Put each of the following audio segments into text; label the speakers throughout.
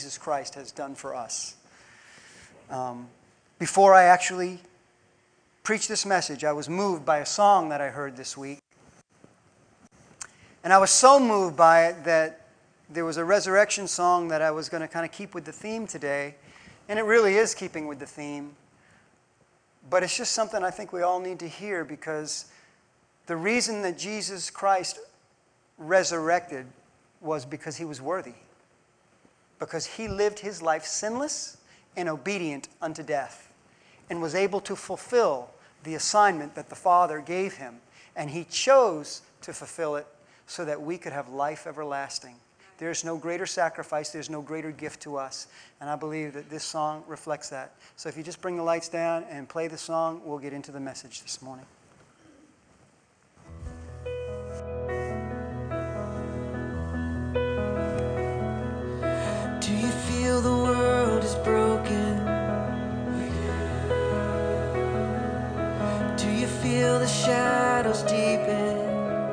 Speaker 1: Jesus Christ has done for us. Before I actually preached this message, I was moved by a song that I heard this week. And I was so moved by it that there was a resurrection song that I was going to kind of keep with the theme today. And it really is keeping with the theme. But it's just something I think we all need to hear, because the reason that Jesus Christ resurrected was because he was worthy. Because he lived his life sinless and obedient unto death, and was able to fulfill the assignment that the Father gave him. And he chose to fulfill it so that we could have life everlasting. There's no greater sacrifice, there's no greater gift to us. And I believe that this song reflects that. So if you just bring the lights down and play the song, we'll get into the message this morning.
Speaker 2: Do you feel the world is broken? Do you feel the shadows deepen?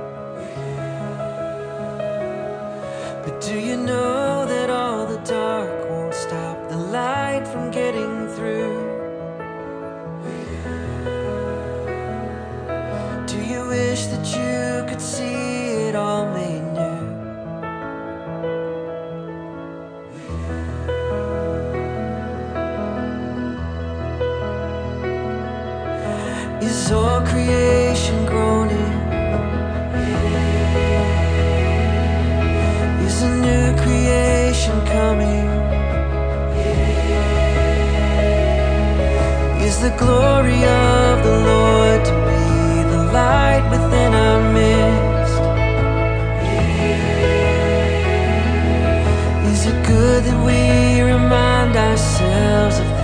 Speaker 2: But do you know that all the dark won't stop the light from getting through? Do you wish that you could see it all made new? Is all creation groaning? Is a new creation coming? Is the glory of the Lord to be the light within our midst? Is it good that we remind ourselves of this?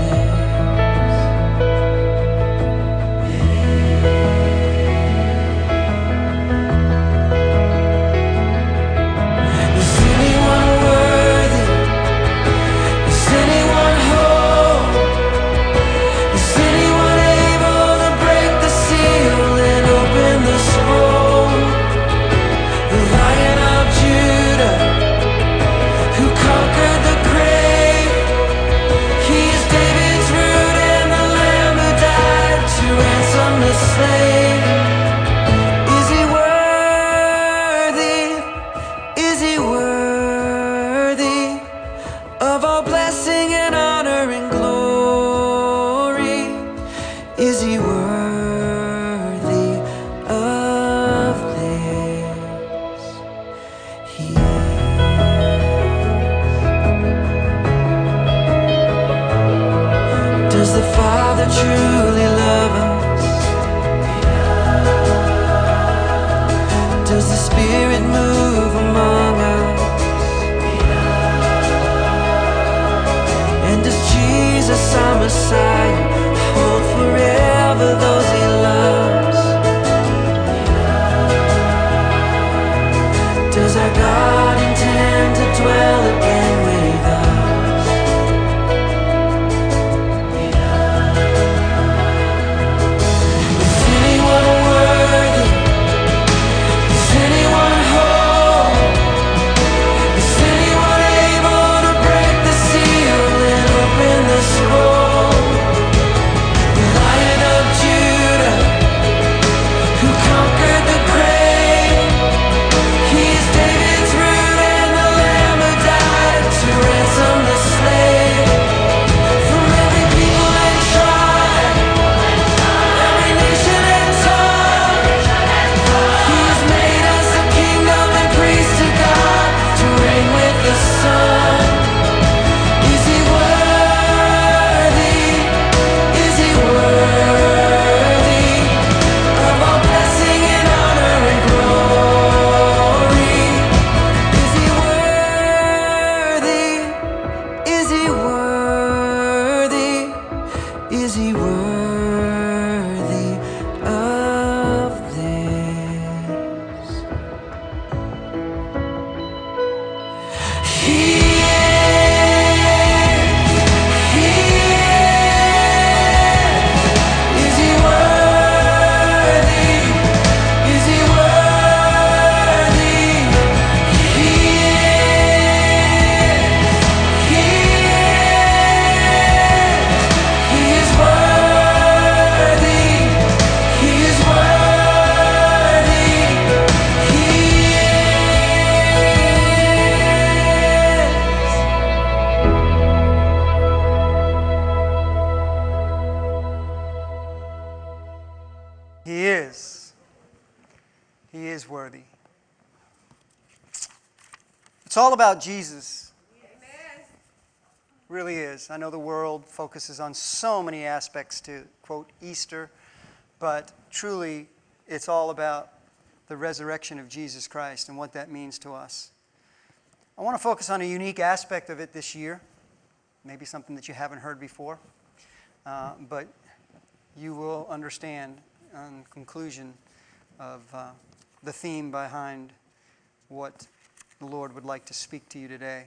Speaker 2: Truly love us? Does the Spirit move among us? And does Jesus, our Messiah, hold forever those he loves? Does our God intend to dwell again with us?
Speaker 3: Scroll
Speaker 1: It's all about Jesus. Amen. Really is. I know the world focuses on so many aspects to, quote, Easter, but truly it's all about the resurrection of Jesus Christ and what that means to us. I want to focus on a unique aspect of it this year, maybe something that you haven't heard before, but you will understand on the conclusion of the theme behind what the Lord would like to speak to you today.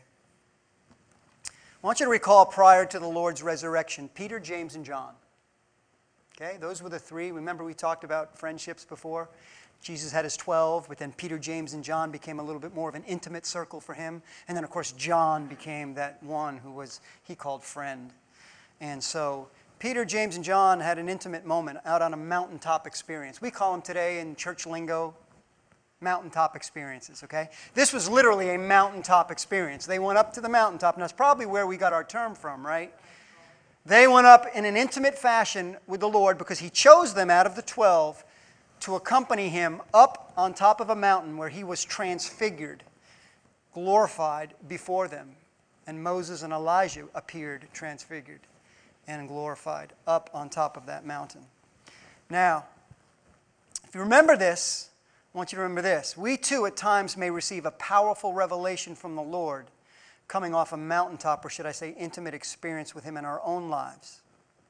Speaker 1: I want you to recall prior to the Lord's resurrection, Peter, James, and John. Okay, those were the three. Remember we talked about friendships before? Jesus had his 12, but then Peter, James, and John became a little bit more of an intimate circle for him. And then, of course, John became that one who he called friend. And so Peter, James, and John had an intimate moment out on a mountaintop experience. We call them today in church lingo mountaintop experiences, okay? This was literally a mountaintop experience. They went up to the mountaintop, and that's probably where we got our term from, right? They went up in an intimate fashion with the Lord because he chose them out of the 12 to accompany him up on top of a mountain where he was transfigured, glorified before them. And Moses and Elijah appeared transfigured and glorified up on top of that mountain. Now, if you remember this, I want you to remember this. We too at times may receive a powerful revelation from the Lord coming off a mountaintop, or should I say intimate experience with him in our own lives.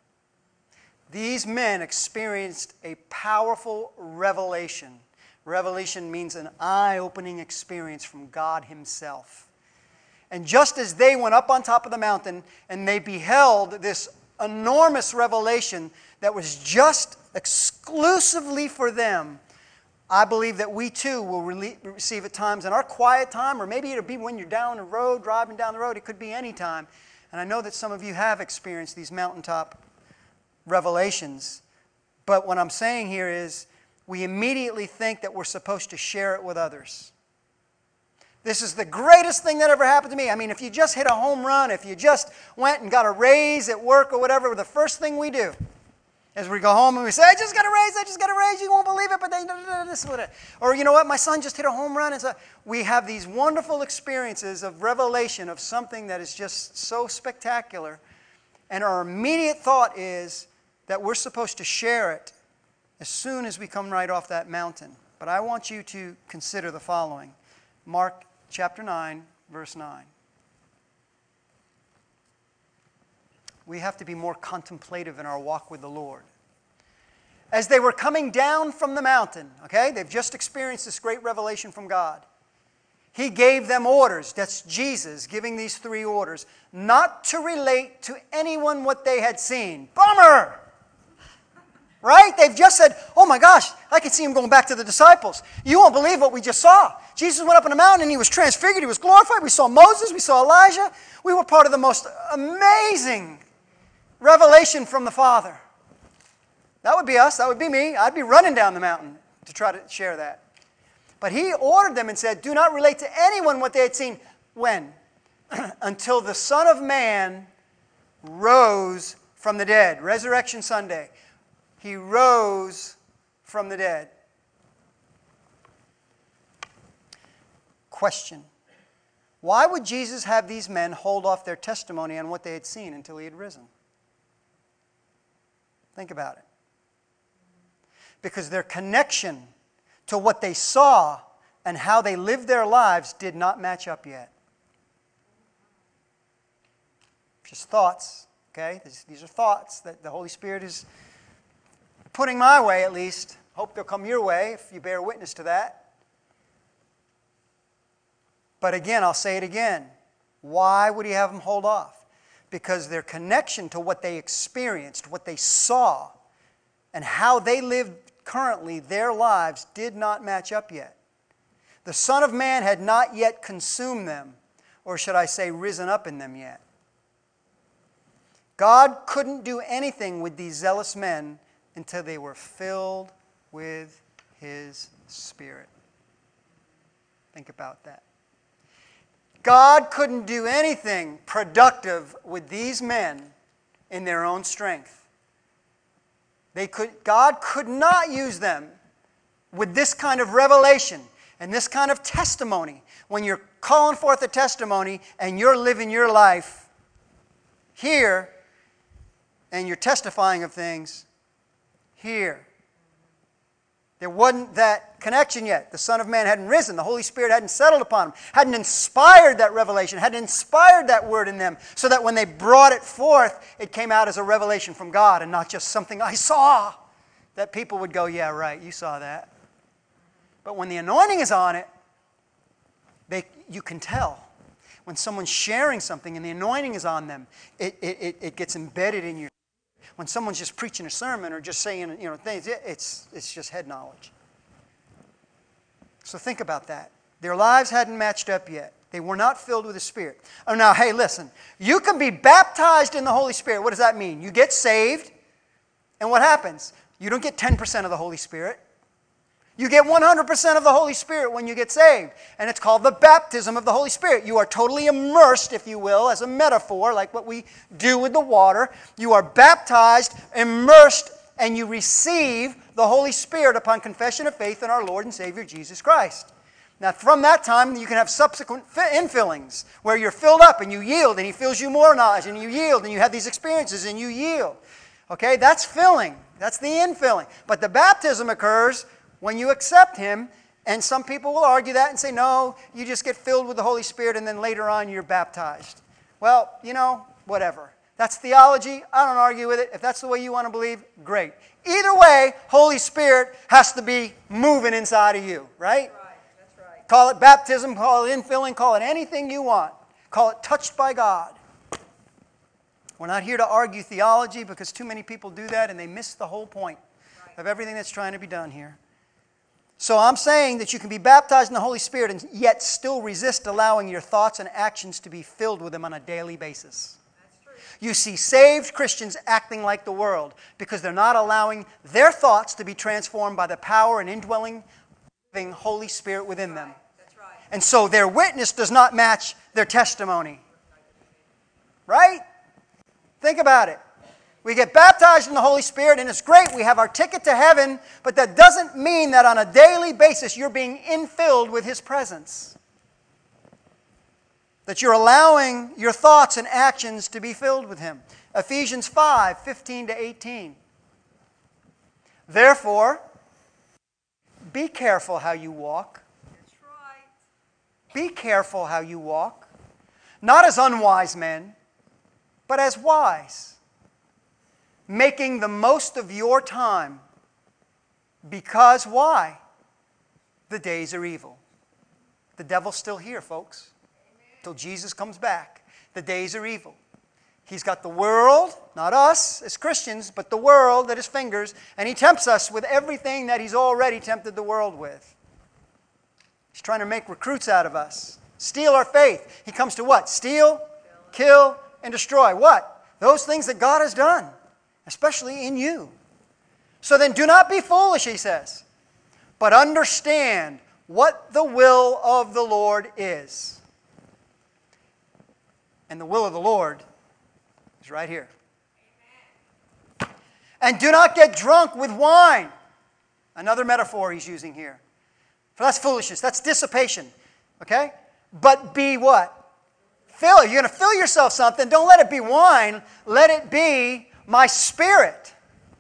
Speaker 1: These men experienced a powerful revelation. Revelation means an eye-opening experience from God himself. And just as they went up on top of the mountain and they beheld this enormous revelation that was just exclusively for them, I believe that we too will receive at times in our quiet time, or maybe it'll be when you're down the road, driving down the road. It could be any time. And I know that some of you have experienced these mountaintop revelations. But what I'm saying here is we immediately think that we're supposed to share it with others. This is the greatest thing that ever happened to me. I mean, if you just hit a home run, if you just went and got a raise at work or whatever, the first thing we do is we go home and we say, I just got a raise, you won't believe it, but they this is what it. Or you know what, my son just hit a home run. And so we have these wonderful experiences of revelation of something that is just so spectacular. And our immediate thought is that we're supposed to share it as soon as we come right off that mountain. But I want you to consider the following. Mark chapter 9, verse 9. We have to be more contemplative in our walk with the Lord. As they were coming down from the mountain, okay, they've just experienced this great revelation from God. He gave them orders. That's Jesus giving these three orders. Not to relate to anyone what they had seen. Bummer! Right? They've just said, oh my gosh, I can see him going back to the disciples. You won't believe what we just saw. Jesus went up on a mountain and he was transfigured. He was glorified. We saw Moses. We saw Elijah. We were part of the most amazing revelation from the Father. That would be us. That would be me. I'd be running down the mountain to try to share that. But he ordered them and said, do not relate to anyone what they had seen. When? Until the Son of Man rose from the dead. Resurrection Sunday. He rose from the dead. Question. Why would Jesus have these men hold off their testimony on what they had seen until he had risen? Think about it. Because their connection to what they saw and how they lived their lives did not match up yet. Just thoughts, okay? These are thoughts that the Holy Spirit is putting my way at least. Hope they'll come your way if you bear witness to that. But again, I'll say it again. Why would he have them hold off? Because their connection to what they experienced, what they saw, and how they lived currently their lives did not match up yet. The Son of Man had not yet consumed them, or should I say risen up in them yet. God couldn't do anything with these zealous men until they were filled with His Spirit. Think about that. God couldn't do anything productive with these men in their own strength. God could not use them with this kind of revelation And this kind of testimony, when you're calling forth a testimony and you're living your life here and you're testifying of things here. There wasn't that connection yet. The Son of Man hadn't risen. The Holy Spirit hadn't settled upon them, hadn't inspired that revelation, hadn't inspired that word in them, so that when they brought it forth, it came out as a revelation from God and not just something I saw, that people would go, yeah, right, you saw that. But when the anointing is on it, you can tell. When someone's sharing something and the anointing is on them, it gets embedded in you. When someone's just preaching a sermon or just saying things, it's just head knowledge. So think about that. Their lives hadn't matched up yet. They were not filled with the Spirit. Oh, now, hey, listen. You can be baptized in the Holy Spirit. What does that mean? You get saved, and what happens? You don't get 10% of the Holy Spirit. You get 100% of the Holy Spirit when you get saved. And it's called the baptism of the Holy Spirit. You are totally immersed, if you will, as a metaphor, like what we do with the water. You are baptized, immersed, and you receive the Holy Spirit upon confession of faith in our Lord and Savior Jesus Christ. Now, from that time, you can have subsequent infillings where you're filled up and you yield, and He fills you more knowledge, and you yield, and you have these experiences, and you yield. Okay, that's filling. That's the infilling. But the baptism occurs when you accept Him, and some people will argue that and say, no, you just get filled with the Holy Spirit and then later on you're baptized. Well, whatever. That's theology. I don't argue with it. If that's the way you want to believe, great. Either way, Holy Spirit has to be moving inside of you, right?
Speaker 3: That's right.
Speaker 1: Call it baptism, call it infilling, call it anything you want. Call it touched by God. We're not here to argue theology because too many people do that and they miss the whole point of everything that's trying to be done here. So I'm saying that you can be baptized in the Holy Spirit and yet still resist allowing your thoughts and actions to be filled with Him on a daily basis.
Speaker 3: That's true.
Speaker 1: You see saved Christians acting like the world because they're not allowing their thoughts to be transformed by the power and indwelling living Holy Spirit within them.
Speaker 3: That's right.
Speaker 1: And so their witness does not match their testimony. Right? Think about it. We get baptized in the Holy Spirit, and it's great. We have our ticket to heaven, but that doesn't mean that on a daily basis you're being infilled with His presence. That you're allowing your thoughts and actions to be filled with Him. Ephesians 5:15-18. Therefore, be careful how you walk.
Speaker 3: That's right.
Speaker 1: Be careful how you walk. Not as unwise men, but as wise. Making the most of your time. Because why? The days are evil. The devil's still here, folks. Till Jesus comes back. The days are evil. He's got the world, not us as Christians, but the world at his fingers, and he tempts us with everything that he's already tempted the world with. He's trying to make recruits out of us. Steal our faith. He comes to what? Steal, kill, and destroy. What? Those things that God has done. Especially in you. So then do not be foolish, he says, but understand what the will of the Lord is. And the will of the Lord is right here. Amen. And do not get drunk with wine. Another metaphor he's using here. For that's foolishness. That's dissipation. Okay? But be what? Fill. You're going to fill yourself something. Don't let it be wine. Let it be my spirit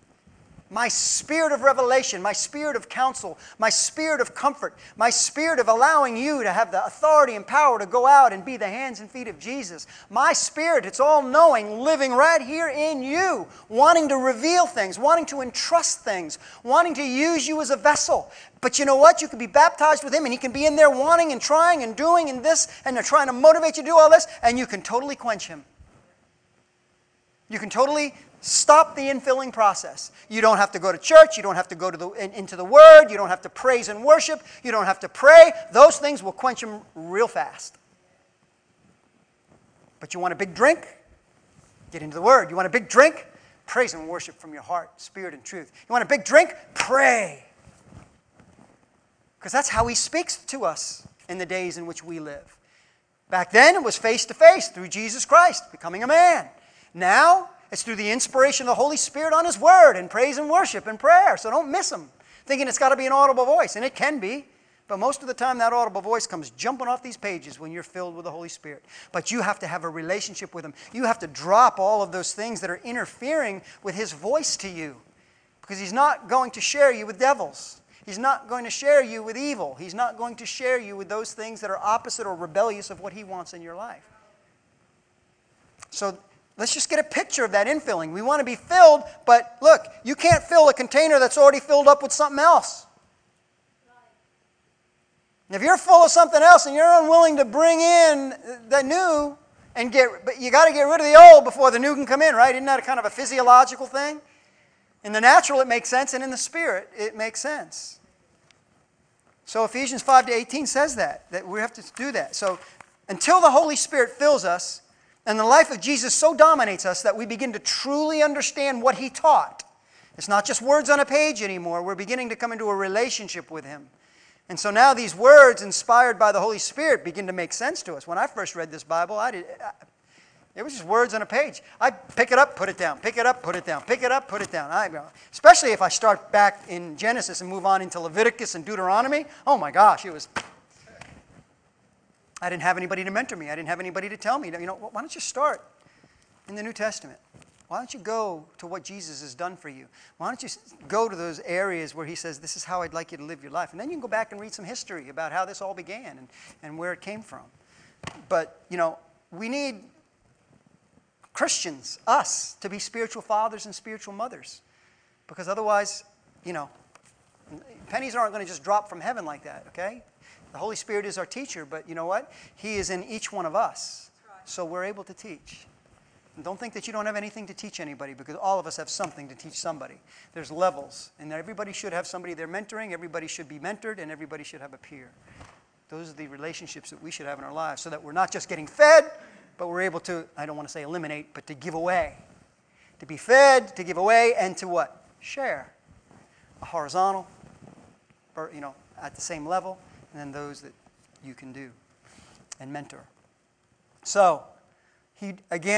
Speaker 1: of revelation, my spirit of counsel, my spirit of comfort, my spirit of allowing you to have the authority and power to go out and be the hands and feet of Jesus. My spirit, it's all-knowing, living right here in you, wanting to reveal things, wanting to entrust things, wanting to use you as a vessel. But you know what? You can be baptized with Him and He can be in there wanting and trying and doing and this, and they're trying to motivate you to do all this, and you can totally quench Him. You can totally stop the infilling process. You don't have to go to church. You don't have to go to into the Word. You don't have to praise and worship. You don't have to pray. Those things will quench them real fast. But you want a big drink? Get into the Word. You want a big drink? Praise and worship from your heart, spirit, and truth. You want a big drink? Pray. Because that's how He speaks to us in the days in which we live. Back then, it was face-to-face through Jesus Christ, becoming a man. Now, it's through the inspiration of the Holy Spirit on His Word and praise and worship and prayer. So don't miss Him, thinking it's got to be an audible voice. And it can be, But most of the time, that audible voice comes jumping off these pages when you're filled with the Holy Spirit. But you have to have a relationship with Him. You have to drop all of those things that are interfering with His voice to you. Because He's not going to share you with devils. He's not going to share you with evil. He's not going to share you with those things that are opposite or rebellious of what He wants in your life. So let's just get a picture of that infilling. We want to be filled, but look, you can't fill a container that's already filled up with something else. If you're full of something else and you're unwilling to bring in the new, but you got to get rid of the old before the new can come in, right? Isn't that a kind of a physiological thing? In the natural, it makes sense, and in the spirit, it makes sense. So Ephesians 5-18 says that we have to do that. So until the Holy Spirit fills us, and the life of Jesus so dominates us that we begin to truly understand what He taught. It's not just words on a page anymore. We're beginning to come into a relationship with Him. And so now these words inspired by the Holy Spirit begin to make sense to us. When I first read this Bible, it was just words on a page. I pick it up, put it down, pick it up, put it down, pick it up, put it down. Especially if I start back in Genesis and move on into Leviticus and Deuteronomy. Oh my gosh, I didn't have anybody to mentor me. I didn't have anybody to tell me, why don't you start in the New Testament? Why don't you go to what Jesus has done for you? Why don't you go to those areas where He says, this is how I'd like you to live your life? And then you can go back and read some history about how this all began and where it came from. But, we need Christians, us, to be spiritual fathers and spiritual mothers. Because otherwise, pennies aren't going to just drop from heaven like that, okay? The Holy Spirit is our teacher, but you know what? He is in each one of us. So we're able to teach. And don't think that you don't have anything to teach anybody, because all of us have something to teach somebody. There's levels, and everybody should have somebody they're mentoring, everybody should be mentored, and everybody should have a peer. Those are the relationships that we should have in our lives, so that we're not just getting fed, but we're able to, I don't want to say eliminate, but to give away. To be fed, to give away, and to what? Share. A horizontal, at the same level, and then those that you can do and mentor. So, He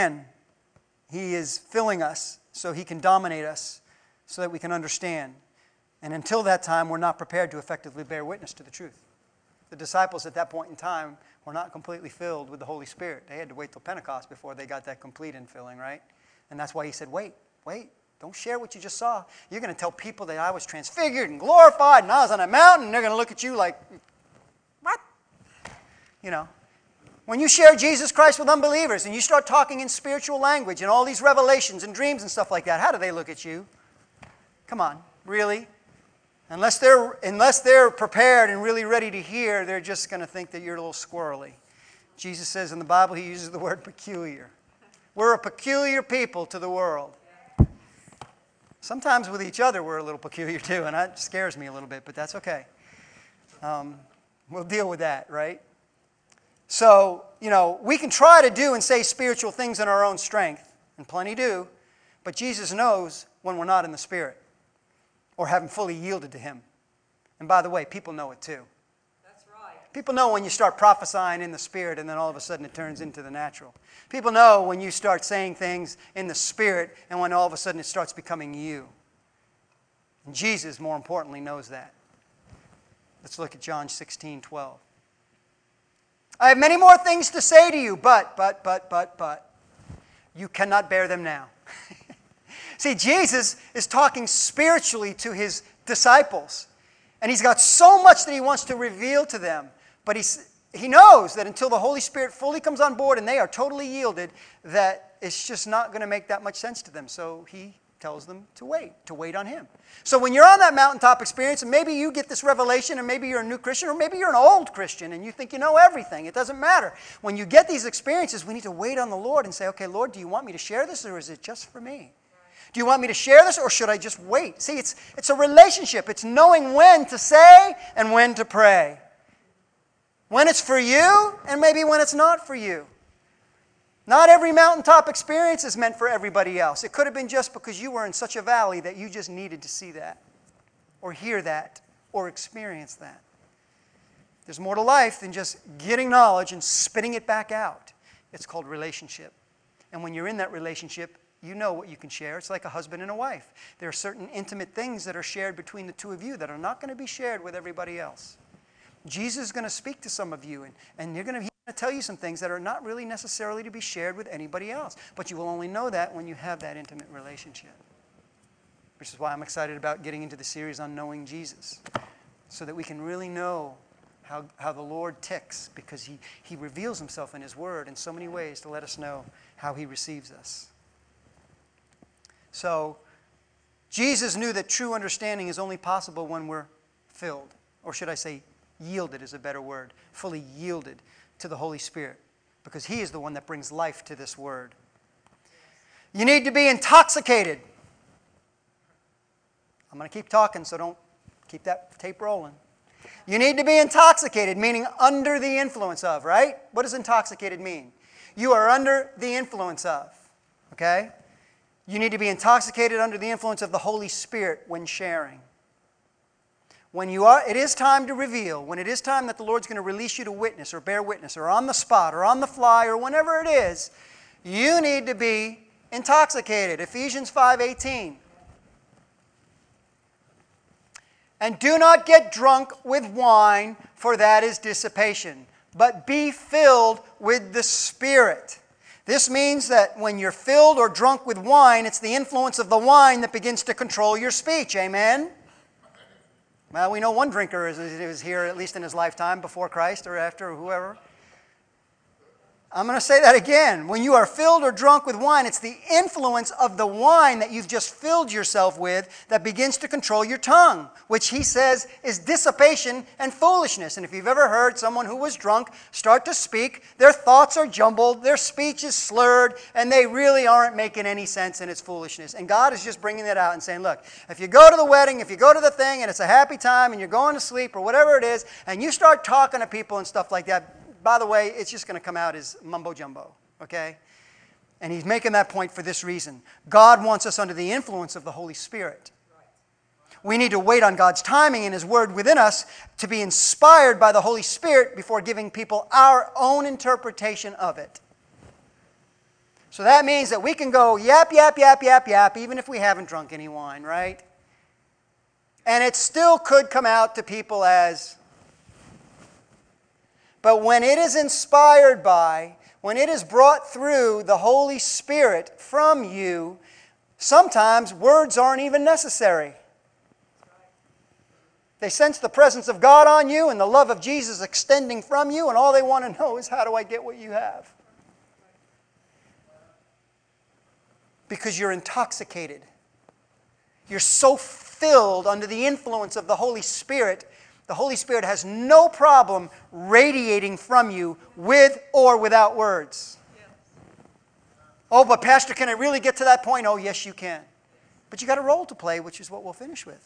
Speaker 1: is filling us so He can dominate us so that we can understand. And until that time, we're not prepared to effectively bear witness to the truth. The disciples at that point in time were not completely filled with the Holy Spirit. They had to wait till Pentecost before they got that complete infilling, right? And that's why He said, wait, don't share what you just saw. You're going to tell people that I was transfigured and glorified and I was on a mountain, and they're going to look at you like, what? When you share Jesus Christ with unbelievers and you start talking in spiritual language and all these revelations and dreams and stuff like that, how do they look at you? Come on, really? Unless they're prepared and really ready to hear, they're just going to think that you're a little squirrely. Jesus says in the Bible, He uses the word peculiar. We're a peculiar people to the world. Sometimes with each other we're a little peculiar too, and that scares me a little bit, but that's okay. We'll deal with that, right? So, we can try to do and say spiritual things in our own strength, and plenty do, but Jesus knows when we're not in the Spirit or haven't fully yielded to Him. And by the way, people know it too.
Speaker 3: That's right.
Speaker 1: People know when you start prophesying in the Spirit and then all of a sudden it turns into the natural. People know when you start saying things in the Spirit and when all of a sudden it starts becoming you. And Jesus, more importantly, knows that. Let's look at John 16:12. I have many more things to say to you, but, you cannot bear them now. See, Jesus is talking spiritually to His disciples, and He's got so much that He wants to reveal to them, but He knows that until the Holy Spirit fully comes on board and they are totally yielded, that it's just not going to make that much sense to them. So He tells them to wait on Him. So when you're on that mountaintop experience, and maybe you get this revelation, and maybe you're a new Christian, or maybe you're an old Christian, and you think you know everything. It doesn't matter. When you get these experiences, we need to wait on the Lord and say, okay, Lord, do you want me to share this, or is it just for me? Do you want me to share this, or should I just wait? See, it's a relationship. It's knowing when to say and when to pray. When it's for you, and maybe when it's not for you. Not every mountaintop experience is meant for everybody else. It could have been just because you were in such a valley that you just needed to see that, or hear that, or experience that. There's more to life than just getting knowledge and spitting it back out. It's called relationship. And when you're in that relationship, you know what you can share. It's like a husband and a wife. There are certain intimate things that are shared between the two of you that are not going to be shared with everybody else. Jesus is going to speak to some of you, and he's going to tell you some things that are not really necessarily to be shared with anybody else. But you will only know that when you have that intimate relationship. Which is why I'm excited about getting into the series on knowing Jesus. So that we can really know how the Lord ticks, because he reveals himself in his word in so many ways to let us know how he receives us. So, Jesus knew that true understanding is only possible when we're filled, or should I say yielded is a better word, fully yielded to the Holy Spirit, because he is the one that brings life to this word. You need to be intoxicated. I'm going to keep talking, so don't keep that tape rolling. You need to be intoxicated, meaning under the influence of, right? What does intoxicated mean? You are under the influence of, okay? You need to be intoxicated under the influence of the Holy Spirit when sharing. When you are, it is time to reveal. When it is time that the Lord's going to release you to witness or bear witness or on the spot or on the fly or whenever it is, you need to be intoxicated. Ephesians 5:18. And do not get drunk with wine, for that is dissipation, but be filled with the Spirit. This means that when you're filled or drunk with wine, it's the influence of the wine that begins to control your speech. Amen? Well, we know one drinker is here, at least in his lifetime, before Christ or after, or whoever. I'm going to say that again. When you are filled or drunk with wine, it's the influence of the wine that you've just filled yourself with that begins to control your tongue, which he says is dissipation and foolishness. And if you've ever heard someone who was drunk start to speak, their thoughts are jumbled, their speech is slurred, and they really aren't making any sense, and it's foolishness. And God is just bringing that out and saying, look, if you go to the wedding, if you go to the thing, and it's a happy time, and you're going to sleep, or whatever it is, and you start talking to people and stuff like that, by the way, it's just going to come out as mumbo-jumbo, okay? And he's making that point for this reason. God wants us under the influence of the Holy Spirit. We need to wait on God's timing and his word within us to be inspired by the Holy Spirit before giving people our own interpretation of it. So that means that we can go yap, yap, yap, yap, yap, even if we haven't drunk any wine, right? And it still could come out to people as... But when it is inspired by, when it is brought through the Holy Spirit from you, sometimes words aren't even necessary. They sense the presence of God on you and the love of Jesus extending from you, and all they want to know is, how do I get what you have? Because you're intoxicated. You're so filled under the influence of the Holy Spirit. The Holy Spirit has no problem radiating from you with or without words. Oh, but Pastor, can it really get to that point? Oh, yes, you can. But you got a role to play, which is what we'll finish with.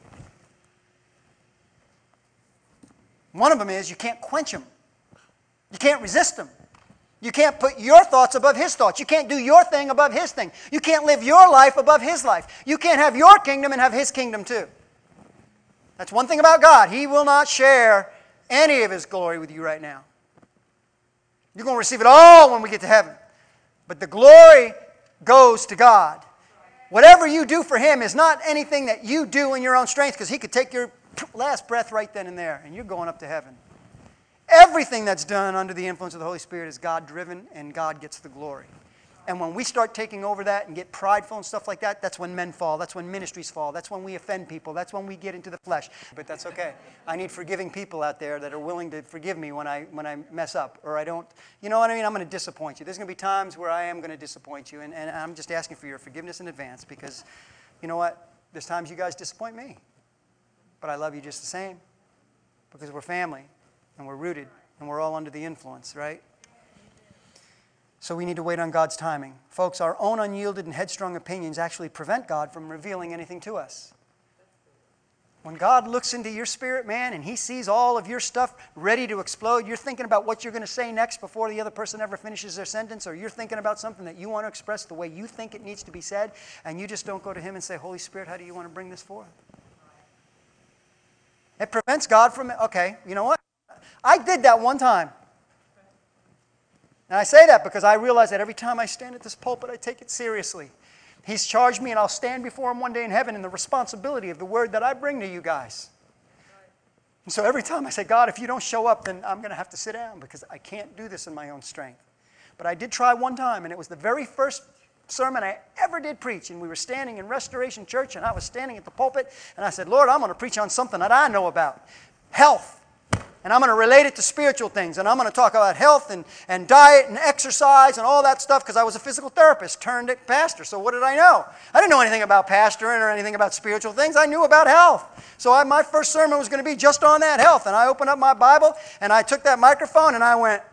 Speaker 1: One of them is you can't quench him. You can't resist him. You can't put your thoughts above his thoughts. You can't do your thing above his thing. You can't live your life above his life. You can't have your kingdom and have his kingdom too. That's one thing about God. He will not share any of his glory with you right now. You're going to receive it all when we get to heaven. But the glory goes to God. Whatever you do for him is not anything that you do in your own strength, because he could take your last breath right then and there, and you're going up to heaven. Everything that's done under the influence of the Holy Spirit is God-driven, and God gets the glory. And when we start taking over that and get prideful and stuff like that, that's when men fall. That's when ministries fall. That's when we offend people. That's when we get into the flesh. But that's okay. I need forgiving people out there that are willing to forgive me when I mess up, or I don't. You know what I mean? I'm going to disappoint you. There's going to be times where I am going to disappoint you, and I'm just asking for your forgiveness in advance, because you know what? There's times you guys disappoint me. But I love you just the same, because we're family, and we're rooted, and we're all under the influence, right? So we need to wait on God's timing. Folks, our own unyielded and headstrong opinions actually prevent God from revealing anything to us. When God looks into your spirit, man, and he sees all of your stuff ready to explode, you're thinking about what you're going to say next before the other person ever finishes their sentence, or you're thinking about something that you want to express the way you think it needs to be said, and you just don't go to him and say, Holy Spirit, how do you want to bring this forth? It prevents God from, okay, you know what? I did that one time. And I say that because I realize that every time I stand at this pulpit, I take it seriously. He's charged me, and I'll stand before him one day in heaven in the responsibility of the word that I bring to you guys. And so every time I say, God, if you don't show up, then I'm going to have to sit down because I can't do this in my own strength. But I did try one time, and it was the very first sermon I ever did preach. And we were standing in Restoration Church, and I was standing at the pulpit, and I said, Lord, I'm going to preach on something that I know about, health. And I'm going to relate it to spiritual things. And I'm going to talk about health and diet and exercise and all that stuff because I was a physical therapist turned pastor. So what did I know? I didn't know anything about pastoring or anything about spiritual things. I knew about health. So my first sermon was going to be just on that, health. And I opened up my Bible and I took that microphone and I went,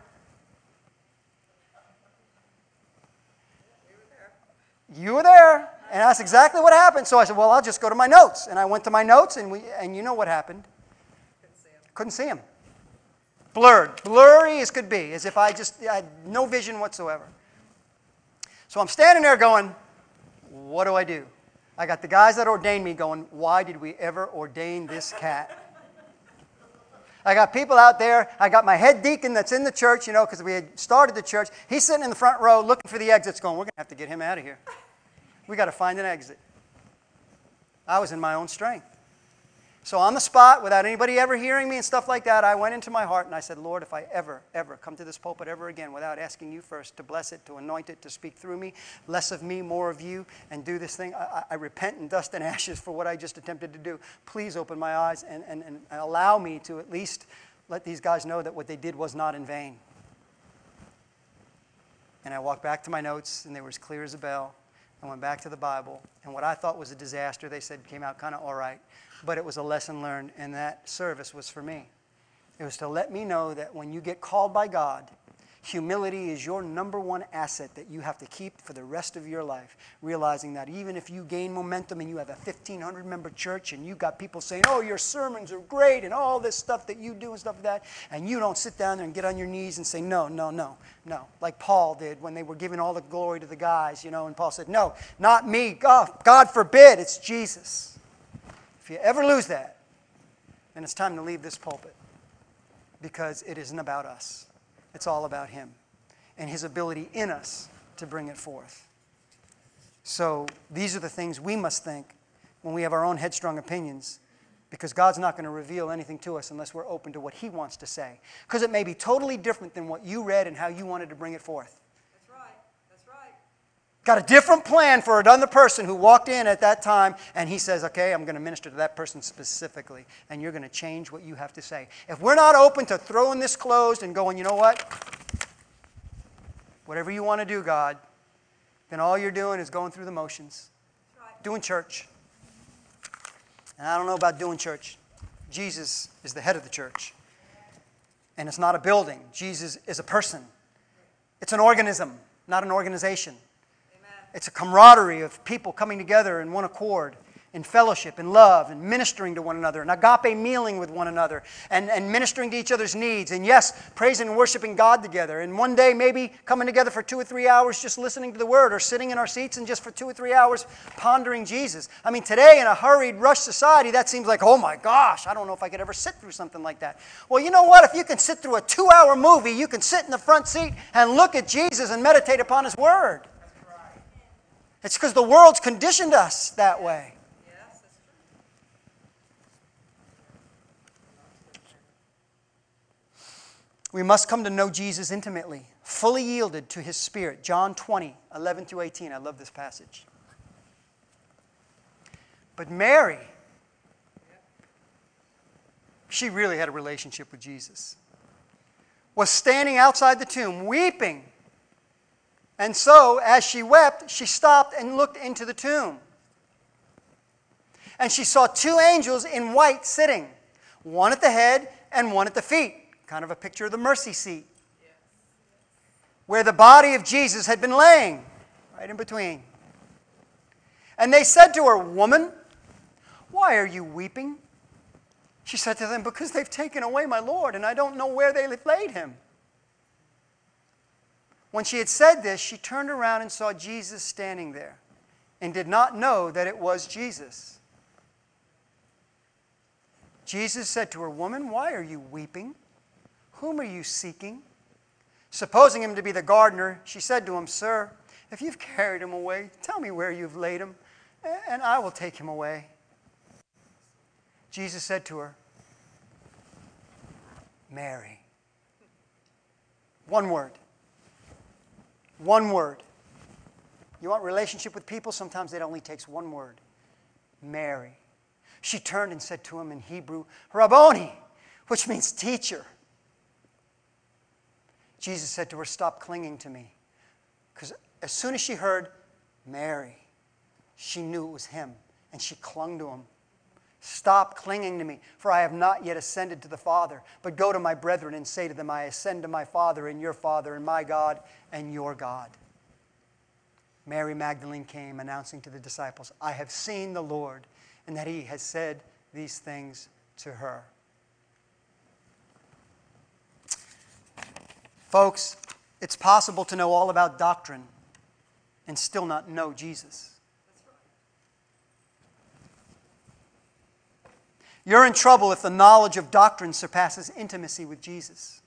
Speaker 1: you were there. And that's exactly what happened. So I said, well, I'll just go to my notes. And I went to my notes and you know what happened. Couldn't see him. Blurred. Blurry as could be, as if I had no vision whatsoever. So I'm standing there going, what do I do? I got the guys that ordained me going, why did we ever ordain this cat? I got people out there. I got my head deacon that's in the church, because we had started the church. He's sitting in the front row looking for the exits going, we're going to have to get him out of here. We got to find an exit. I was in my own strength. So on the spot, without anybody ever hearing me and stuff like that, I went into my heart and I said, Lord, if I ever come to this pulpit ever again without asking you first to bless it, to anoint it, to speak through me, less of me, more of you, and do this thing, I repent in dust and ashes for what I just attempted to do. Please open my eyes and allow me to at least let these guys know that what they did was not in vain. And I walked back to my notes and they were as clear as a bell. I went back to the Bible, and what I thought was a disaster, they said came out kind of all right. But it was a lesson learned, and that service was for me. It was to let me know that when you get called by God, humility is your number one asset that you have to keep for the rest of your life. Realizing that even if you gain momentum and you have a 1,500-member church and you got people saying, oh, your sermons are great and all this stuff that you do and stuff like that, and you don't sit down there and get on your knees and say, no. Like Paul did when they were giving all the glory to the guys, and Paul said, no, not me. God forbid, it's Jesus. If you ever lose that, then it's time to leave this pulpit because it isn't about us. It's all about Him and His ability in us to bring it forth. So these are the things we must think when we have our own headstrong opinions, because God's not going to reveal anything to us unless we're open to what He wants to say. Because it may be totally different than what you read and how you wanted to bring it forth.
Speaker 3: That's right.
Speaker 1: Got a different plan for another person who walked in at that time, and he says, okay, I'm going to minister to that person specifically, and you're going to change what you have to say. If we're not open to throwing this closed and going, you know what? Whatever you want to do, God, then all you're doing is going through the motions.
Speaker 3: That's right.
Speaker 1: Doing church. And I don't know about doing church. Jesus is the head of the church. And it's not a building. Jesus is a person. It's an organism, not an organization. It's a camaraderie of people coming together in one accord, in fellowship, in love, and ministering to one another, and agape mealing with one another, and ministering to each other's needs. And yes, praising and worshiping God together. And one day maybe coming together for 2 or 3 hours just listening to the Word, or sitting in our seats and just for 2 or 3 hours pondering Jesus. I mean, today in a hurried, rushed society, that seems like, oh my gosh, I don't know if I could ever sit through something like that. Well, you know what? If you can sit through a 2-hour movie, you can sit in the front seat and look at Jesus and meditate upon His Word. It's because the world's conditioned us that way.
Speaker 3: Yes, that's true.
Speaker 1: We must come to know Jesus intimately, fully yielded to His Spirit. John 20, 11 through 18. I love this passage. But Mary, she really had a relationship with Jesus, was standing outside the tomb, weeping. And so, as she wept, she stopped and looked into the tomb. And she saw 2 angels in white sitting, one at the head and one at the feet. Kind of a picture of the mercy seat, where the body of Jesus had been laying, right in between. And they said to her, "Woman, why are you weeping?" She said to them, "Because they've taken away my Lord, and I don't know where they laid Him." When she had said this, she turned around and saw Jesus standing there and did not know that it was Jesus. Jesus said to her, "Woman, why are you weeping? Whom are you seeking?" Supposing him to be the gardener, she said to him, "Sir, if you've carried him away, tell me where you've laid him, and I will take him away." Jesus said to her, Mary. One word. One word. You want relationship with people? Sometimes it only takes one word. Mary. She turned and said to him in Hebrew, Rabboni, which means teacher. Jesus said to her, stop clinging to me. Because as soon as she heard Mary, she knew it was him, and she clung to him. Stop clinging to me, for I have not yet ascended to the Father, but go to my brethren and say to them, I ascend to my Father and your Father, and my God and your God. Mary Magdalene came, announcing to the disciples, I have seen the Lord, and that he has said these things to her. Folks, it's possible to know all about doctrine and still not know Jesus. You're in trouble if the knowledge of doctrine surpasses intimacy with Jesus.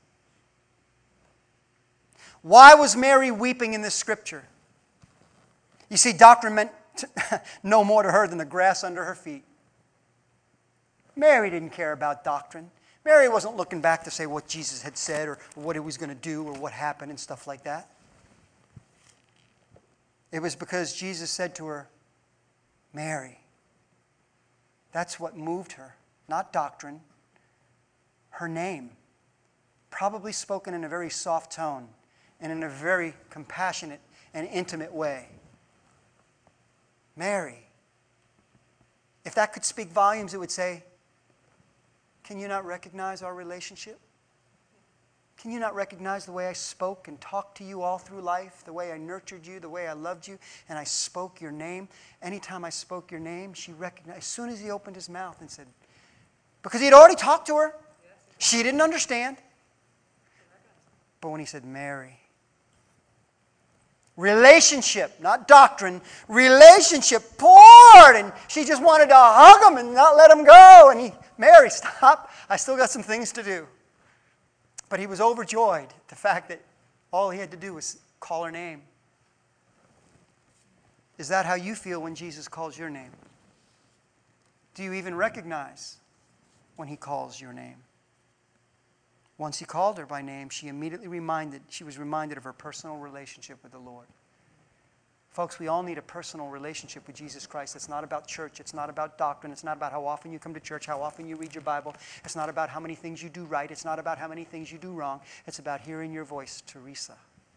Speaker 1: Why was Mary weeping in this scripture? You see, doctrine meant no more to her than the grass under her feet. Mary didn't care about doctrine. Mary wasn't looking back to say what Jesus had said or what he was going to do or what happened and stuff like that. It was because Jesus said to her, Mary. That's what moved her, not doctrine. Her name, probably spoken in a very soft tone and in a very compassionate and intimate way. Mary. If that could speak volumes, it would say, can you not recognize our relationship? Can you not recognize the way I spoke and talked to you all through life, the way I nurtured you, the way I loved you, and I spoke your name? Anytime I spoke your name, she recognized. As soon as he opened his mouth and said, because he had already talked to her, she didn't understand. But when he said, Mary, relationship, not doctrine, relationship poured, and she just wanted to hug him and not let him go. And Mary, stop, I still got some things to do. But he was overjoyed at the fact that all he had to do was call her name. Is that how you feel when Jesus calls your name? Do you even recognize when he calls your name? Once he called her by name, she was reminded of her personal relationship with the Lord. Folks, we all need a personal relationship with Jesus Christ. It's not about church. It's not about doctrine. It's not about how often you come to church, how often you read your Bible. It's not about how many things you do right. It's not about how many things you do wrong. It's about hearing your voice, Teresa,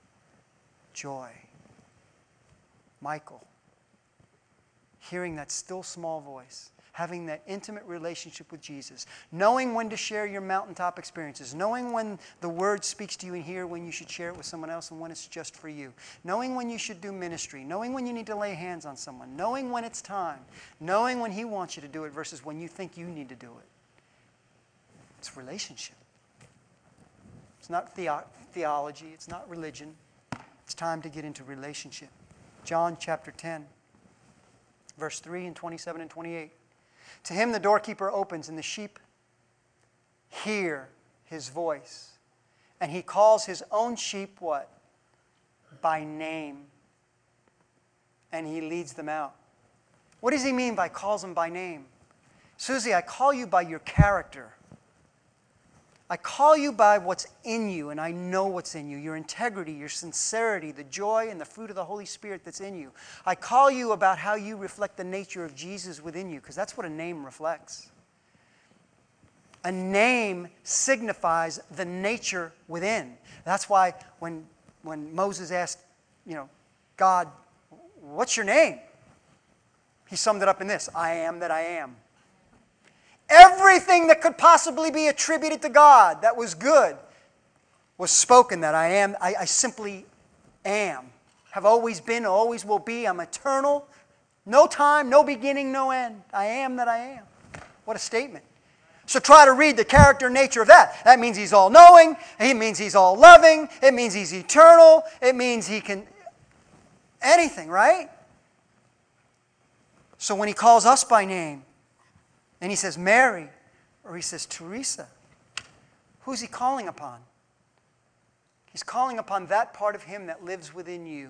Speaker 1: Joy, Michael. Hearing that still small voice. Having that intimate relationship with Jesus. Knowing when to share your mountaintop experiences. Knowing when the word speaks to you in here, when you should share it with someone else and when it's just for you. Knowing when you should do ministry. Knowing when you need to lay hands on someone. Knowing when it's time. Knowing when he wants you to do it versus when you think you need to do it. It's relationship. It's not theology. It's not religion. It's time to get into relationship. John chapter 10, verse 3 and 27 and 28. To him the doorkeeper opens, and the sheep hear his voice. And he calls his own sheep what? By name. And he leads them out. What does he mean by calls them by name? Susie, I call you by your character. I call you by what's in you, and I know what's in you. Your integrity, your sincerity, the joy and the fruit of the Holy Spirit that's in you. I call you about how you reflect the nature of Jesus within you, because that's what a name reflects. A name signifies the nature within. That's why when Moses asked, God, what's your name? He summed it up in this, I am that I am. Everything that could possibly be attributed to God that was good was spoken that I am. I simply am. Have always been, always will be. I'm eternal. No time, no beginning, no end. I am that I am. What a statement. So try to read the character and nature of that. That means he's all-knowing. It means he's all-loving. It means he's eternal. It means he can... anything, right? So when he calls us by name, and he says Mary, or he says Teresa, who's he calling upon? He's calling upon that part of him that lives within you,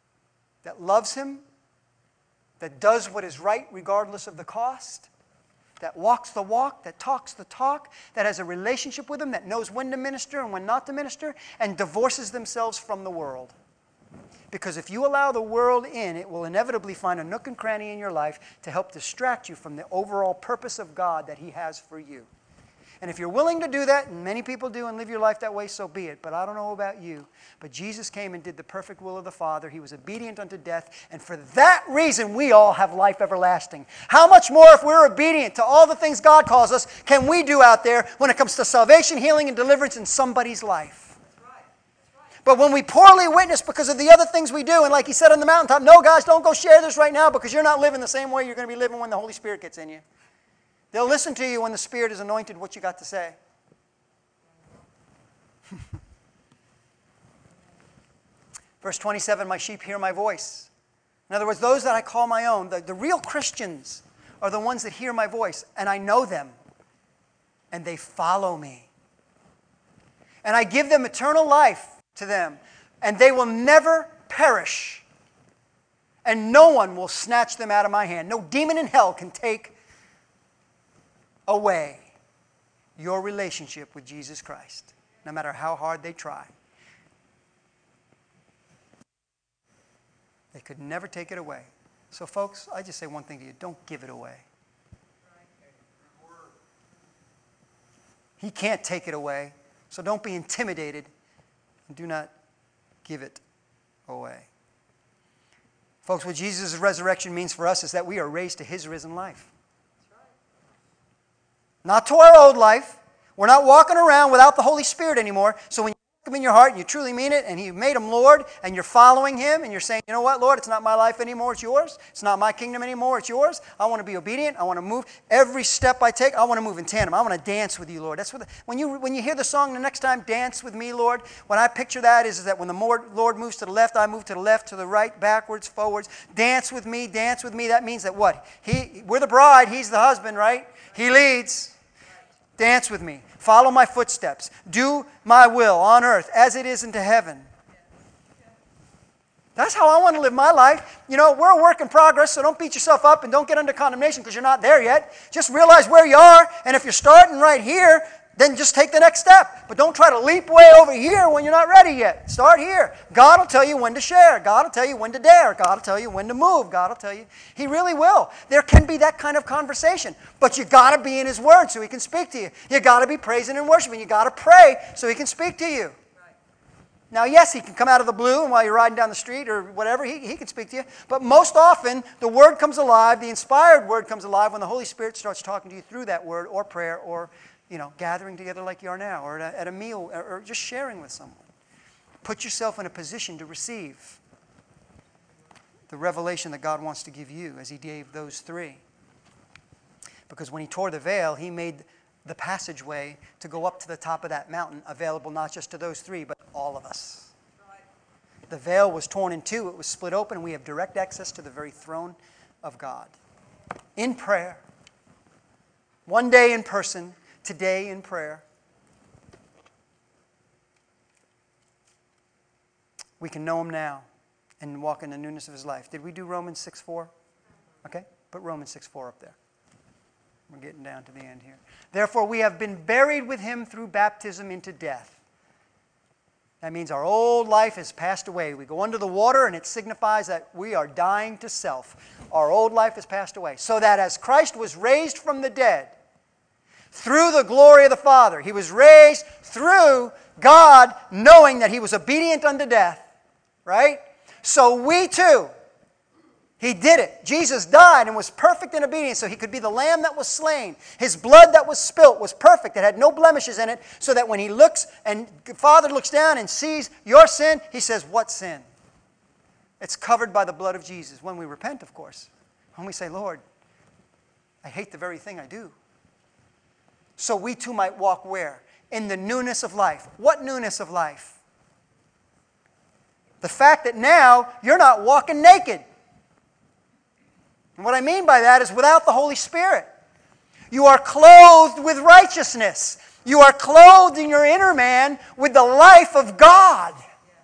Speaker 1: that loves him, that does what is right regardless of the cost, that walks the walk, that talks the talk, that has a relationship with Him, that knows when to minister and when not to minister, and divorces themselves from the world. Because if you allow the world in, it will inevitably find a nook and cranny in your life to help distract you from the overall purpose of God that He has for you. And if you're willing to do that, and many people do and live your life that way, so be it. But I don't know about you. But Jesus came and did the perfect will of the Father. He was obedient unto death. And for that reason, we all have life everlasting. How much more, if we're obedient to all the things God calls us, can we do out there when it comes to salvation, healing, and deliverance in somebody's life? But when we poorly witness because of the other things we do, and like He said on the mountaintop, no, guys, don't go share this right now because you're not living the same way you're going to be living when the Holy Spirit gets in you. They'll listen to you when the Spirit is anointed what you got to say. Verse 27, my sheep hear my voice. In other words, those that I call my own, the real Christians are the ones that hear my voice, and I know them, and they follow me. And I give them eternal life to them, and they will never perish, and no one will snatch them out of my hand. No demon in hell can take away your relationship with Jesus Christ, no matter how hard they try. They could never take it away. So folks, I just say one thing to you, don't give it away. He can't take it away, so don't be intimidated. And do not give it away. Folks, what Jesus' resurrection means for us is that we are raised to His risen life. Not to our old life. We're not walking around without the Holy Spirit anymore. So when you ask Him in your heart and you truly mean it and you made Him Lord and you're following Him and you're saying, you know what, Lord, it's not my life anymore, it's yours. It's not my kingdom anymore, it's yours. I want to be obedient. I want to move. Every step I take, I want to move in tandem. I want to dance with you, Lord. That's what when you hear the song the next time, dance with me, Lord, when I picture that is that when the Lord moves to the left, I move to the left, to the right, backwards, forwards. Dance with me, dance with me. That means that what? We're the bride, He's the husband, right? He leads. Dance with me. Follow my footsteps. Do my will on earth as it is into heaven. That's how I want to live my life. You know, we're a work in progress, so don't beat yourself up and don't get under condemnation because you're not there yet. Just realize where you are, and if you're starting right here, then just take the next step. But don't try to leap way over here when you're not ready yet. Start here. God will tell you when to share. God will tell you when to dare. God will tell you when to move. God will tell you. He really will. There can be that kind of conversation. But you got to be in His Word so He can speak to you. You got to be praising and worshiping. You got to pray so He can speak to you. Now, yes, He can come out of the blue, and while you're riding down the street or whatever, He can speak to you. But most often, the Word comes alive, the inspired Word comes alive when the Holy Spirit starts talking to you through that Word or prayer or gathering together like you are now, or at a meal, or just sharing with someone. Put yourself in a position to receive the revelation that God wants to give you as He gave those three. Because when He tore the veil, He made the passageway to go up to the top of that mountain available not just to those three, but all of us. The veil was torn in two. It was split open, and we have direct access to the very throne of God. In prayer. One day in person. Today in prayer, we can know Him now and walk in the newness of His life. Did we do Romans 6:4? Okay, put Romans 6:4 up there. We're getting down to the end here. Therefore, we have been buried with Him through baptism into death. That means our old life has passed away. We go under the water, and it signifies that we are dying to self. Our old life has passed away. So that as Christ was raised from the dead, through the glory of the Father. He was raised through God knowing that He was obedient unto death. Right? So we too, He did it. Jesus died and was perfect in obedience so He could be the lamb that was slain. His blood that was spilt was perfect. It had no blemishes in it so that when He looks and Father looks down and sees your sin, He says, what sin? It's covered by the blood of Jesus. When we repent, of course. When we say, Lord, I hate the very thing I do. So we too might walk where? In the newness of life. What newness of life? The fact that now you're not walking naked. And what I mean by that is without the Holy Spirit. You are clothed with righteousness. You are clothed in your inner man with the life of God.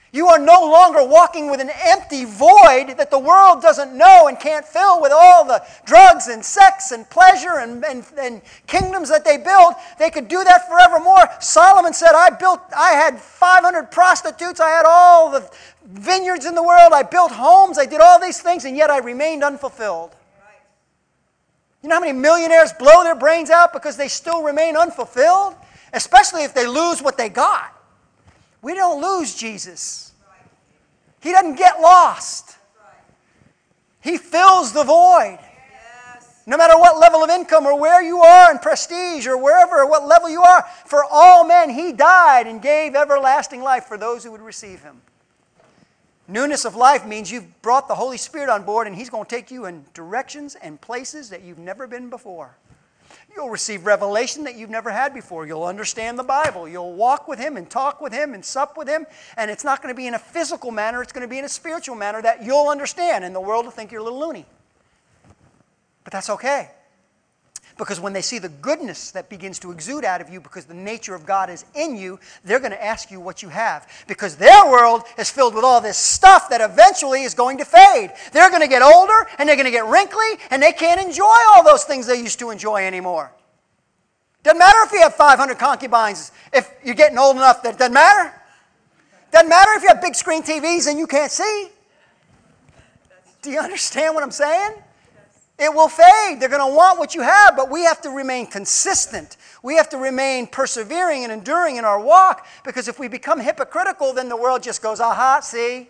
Speaker 1: You are no longer walking with an empty void that the world doesn't know and can't fill with all the drugs and sex and pleasure and kingdoms that they build. They could do that forevermore. Solomon said, I had 500 prostitutes, I had all the vineyards in the world, I built homes, I did all these things, and yet I remained unfulfilled. You know how many millionaires blow their brains out because they still remain unfulfilled? Especially if they lose what they got. We don't lose Jesus. He doesn't get lost. He fills the void. No matter what level of income or where you are in prestige or wherever, or what level you are, for all men He died and gave everlasting life for those who would receive Him. Newness of life means you've brought the Holy Spirit on board and He's going to take you in directions and places that you've never been before. You'll receive revelation that you've never had before. You'll understand the Bible. You'll walk with Him and talk with Him and sup with Him. And it's not going to be in a physical manner. It's going to be in a spiritual manner that you'll understand. And the world will think you're a little loony. But that's okay. Because when they see the goodness that begins to exude out of you because the nature of God is in you, they're going to ask you what you have. Because their world is filled with all this stuff that eventually is going to fade. They're going to get older and they're going to get wrinkly and they can't enjoy all those things they used to enjoy anymore. Doesn't matter if you have 500 concubines if you're getting old enough that it doesn't matter. Doesn't matter if you have big screen TVs and you can't see. Do you understand what I'm saying? It will fade. They're going to want what you have, but we have to remain consistent. We have to remain persevering and enduring in our walk, because if we become hypocritical, then the world just goes, aha, see?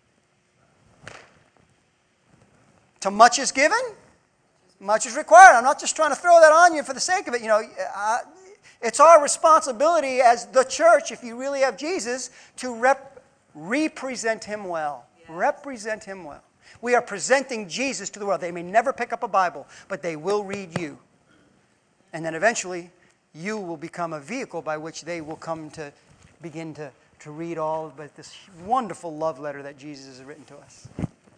Speaker 1: To much is given, much is required. I'm not just trying to throw that on you for the sake of it. You know, it's our responsibility as the church, if you really have Jesus, to represent Him well. Yes. Represent Him well. We are presenting Jesus to the world. They may never pick up a Bible, but they will read you. And then eventually, you will become a vehicle by which they will come to begin to read all of this wonderful love letter that Jesus has written to us.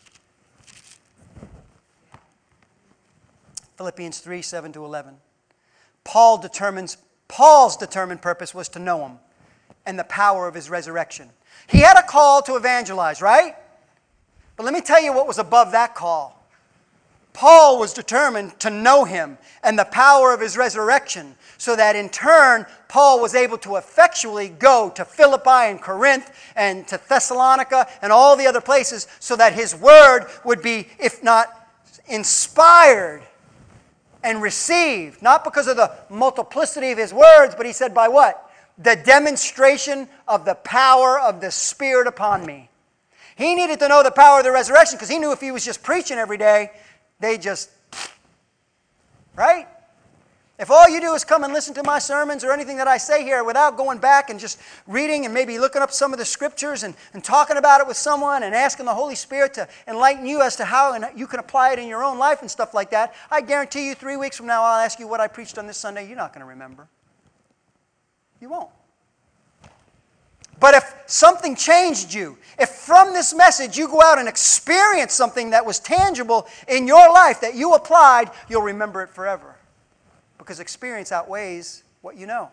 Speaker 1: Philippians 3, 7 to 11. Paul's determined purpose was to know Him and the power of His resurrection. He had a call to evangelize, right? But let me tell you what was above that call. Paul was determined to know Him and the power of His resurrection, so that in turn, Paul was able to effectually go to Philippi and Corinth and to Thessalonica and all the other places, so that his word would be, if not inspired and received, not because of the multiplicity of his words, but he said by what? The demonstration of the power of the Spirit upon me. He needed to know the power of the resurrection, because he knew if he was just preaching every day, they just, right? If all you do is come and listen to my sermons or anything that I say here without going back and just reading and maybe looking up some of the scriptures and talking about it with someone and asking the Holy Spirit to enlighten you as to how you can apply it in your own life and stuff like that, I guarantee you 3 weeks from now I'll ask you what I preached on this Sunday. You're not going to remember. You won't. But if something changed you, if from this message you go out and experience something that was tangible in your life that you applied, you'll remember it forever. Because experience outweighs what you know.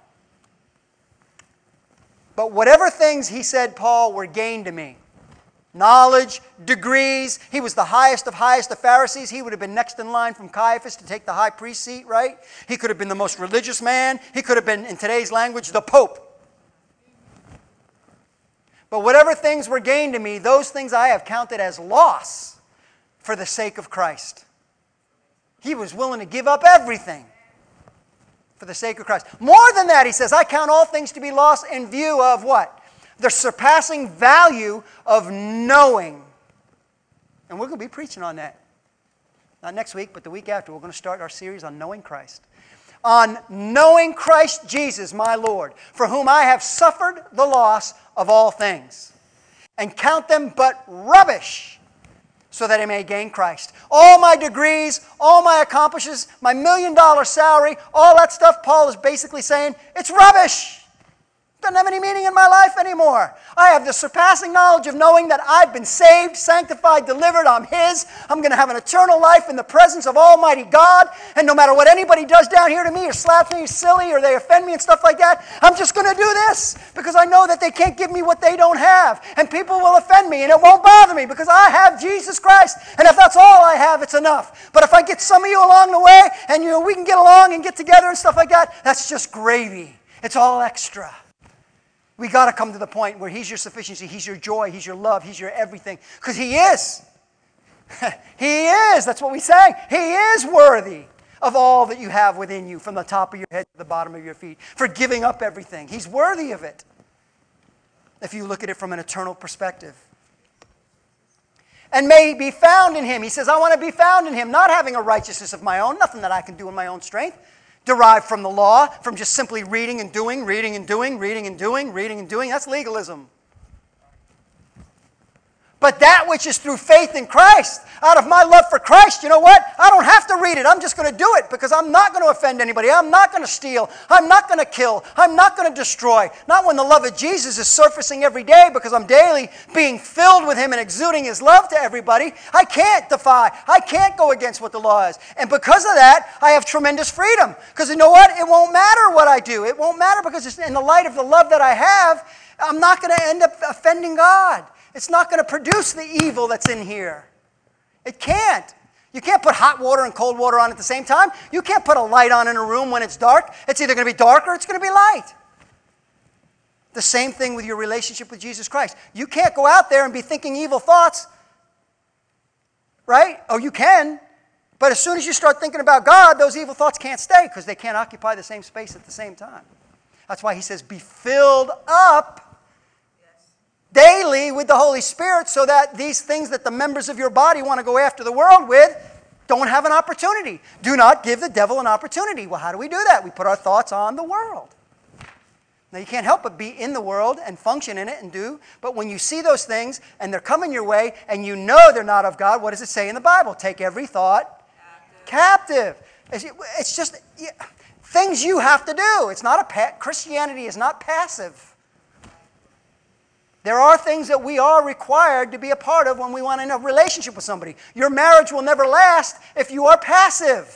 Speaker 1: But whatever things, he said, Paul, were gain to me. Knowledge, degrees. He was the highest of Pharisees. He would have been next in line from Caiaphas to take the high priest seat, right? He could have been the most religious man. He could have been, in today's language, the Pope. But whatever things were gained to me, those things I have counted as loss for the sake of Christ. He was willing to give up everything for the sake of Christ. More than that, he says, I count all things to be lost in view of what? The surpassing value of knowing. And we're going to be preaching on that. Not next week, but the week after. We're going to start our series on knowing Christ. On knowing Christ Jesus, my Lord, for whom I have suffered the loss of all things, and count them but rubbish, so that I may gain Christ. All my degrees, all my accomplishments, my $1 million salary, all that stuff, Paul is basically saying, it's rubbish. Doesn't have any meaning in my life anymore. I have the surpassing knowledge of knowing that I've been saved, sanctified, delivered. I'm His. I'm going to have an eternal life in the presence of Almighty God. And no matter what anybody does down here to me or slaps me silly or they offend me and stuff like that, I'm just going to do this because I know that they can't give me what they don't have. And people will offend me and it won't bother me because I have Jesus Christ. And if that's all I have, it's enough. But if I get some of you along the way and we can get along and get together and stuff like that, that's just gravy. It's all extra. We got to come to the point where He's your sufficiency, He's your joy, He's your love, He's your everything. Because He is. He is. That's what we sang. He is worthy of all that you have within you, from the top of your head to the bottom of your feet, for giving up everything. He's worthy of it, if you look at it from an eternal perspective. And may be found in Him. He says, I want to be found in Him, not having a righteousness of my own, nothing that I can do in my own strength, derived from the law, from just simply reading and doing, reading and doing, reading and doing, reading and doing. That's legalism. But that which is through faith in Christ, out of my love for Christ, you know what? I don't have to read it. I'm just going to do it because I'm not going to offend anybody. I'm not going to steal. I'm not going to kill. I'm not going to destroy. Not when the love of Jesus is surfacing every day because I'm daily being filled with Him and exuding His love to everybody. I can't defy. I can't go against what the law is. And because of that, I have tremendous freedom. Because you know what? It won't matter what I do. It won't matter because it's in the light of the love that I have, I'm not going to end up offending God. It's not going to produce the evil that's in here. It can't. You can't put hot water and cold water on at the same time. You can't put a light on in a room when it's dark. It's either going to be dark or it's going to be light. The same thing with your relationship with Jesus Christ. You can't go out there and be thinking evil thoughts, right? Oh, you can. But as soon as you start thinking about God, those evil thoughts can't stay because they can't occupy the same space at the same time. That's why He says, be filled up daily with the Holy Spirit so that these things that the members of your body want to go after the world with don't have an opportunity. Do not give the devil an opportunity. Well, how do we do that? We put our thoughts on the world. Now, you can't help but be in the world and function in it and do, but when you see those things and they're coming your way and you know they're not of God, what does it say in the Bible? Take every thought captive. It's just things you have to do. It's not Christianity is not passive. There are things that we are required to be a part of when we want to have a relationship with somebody. Your marriage will never last if you are passive.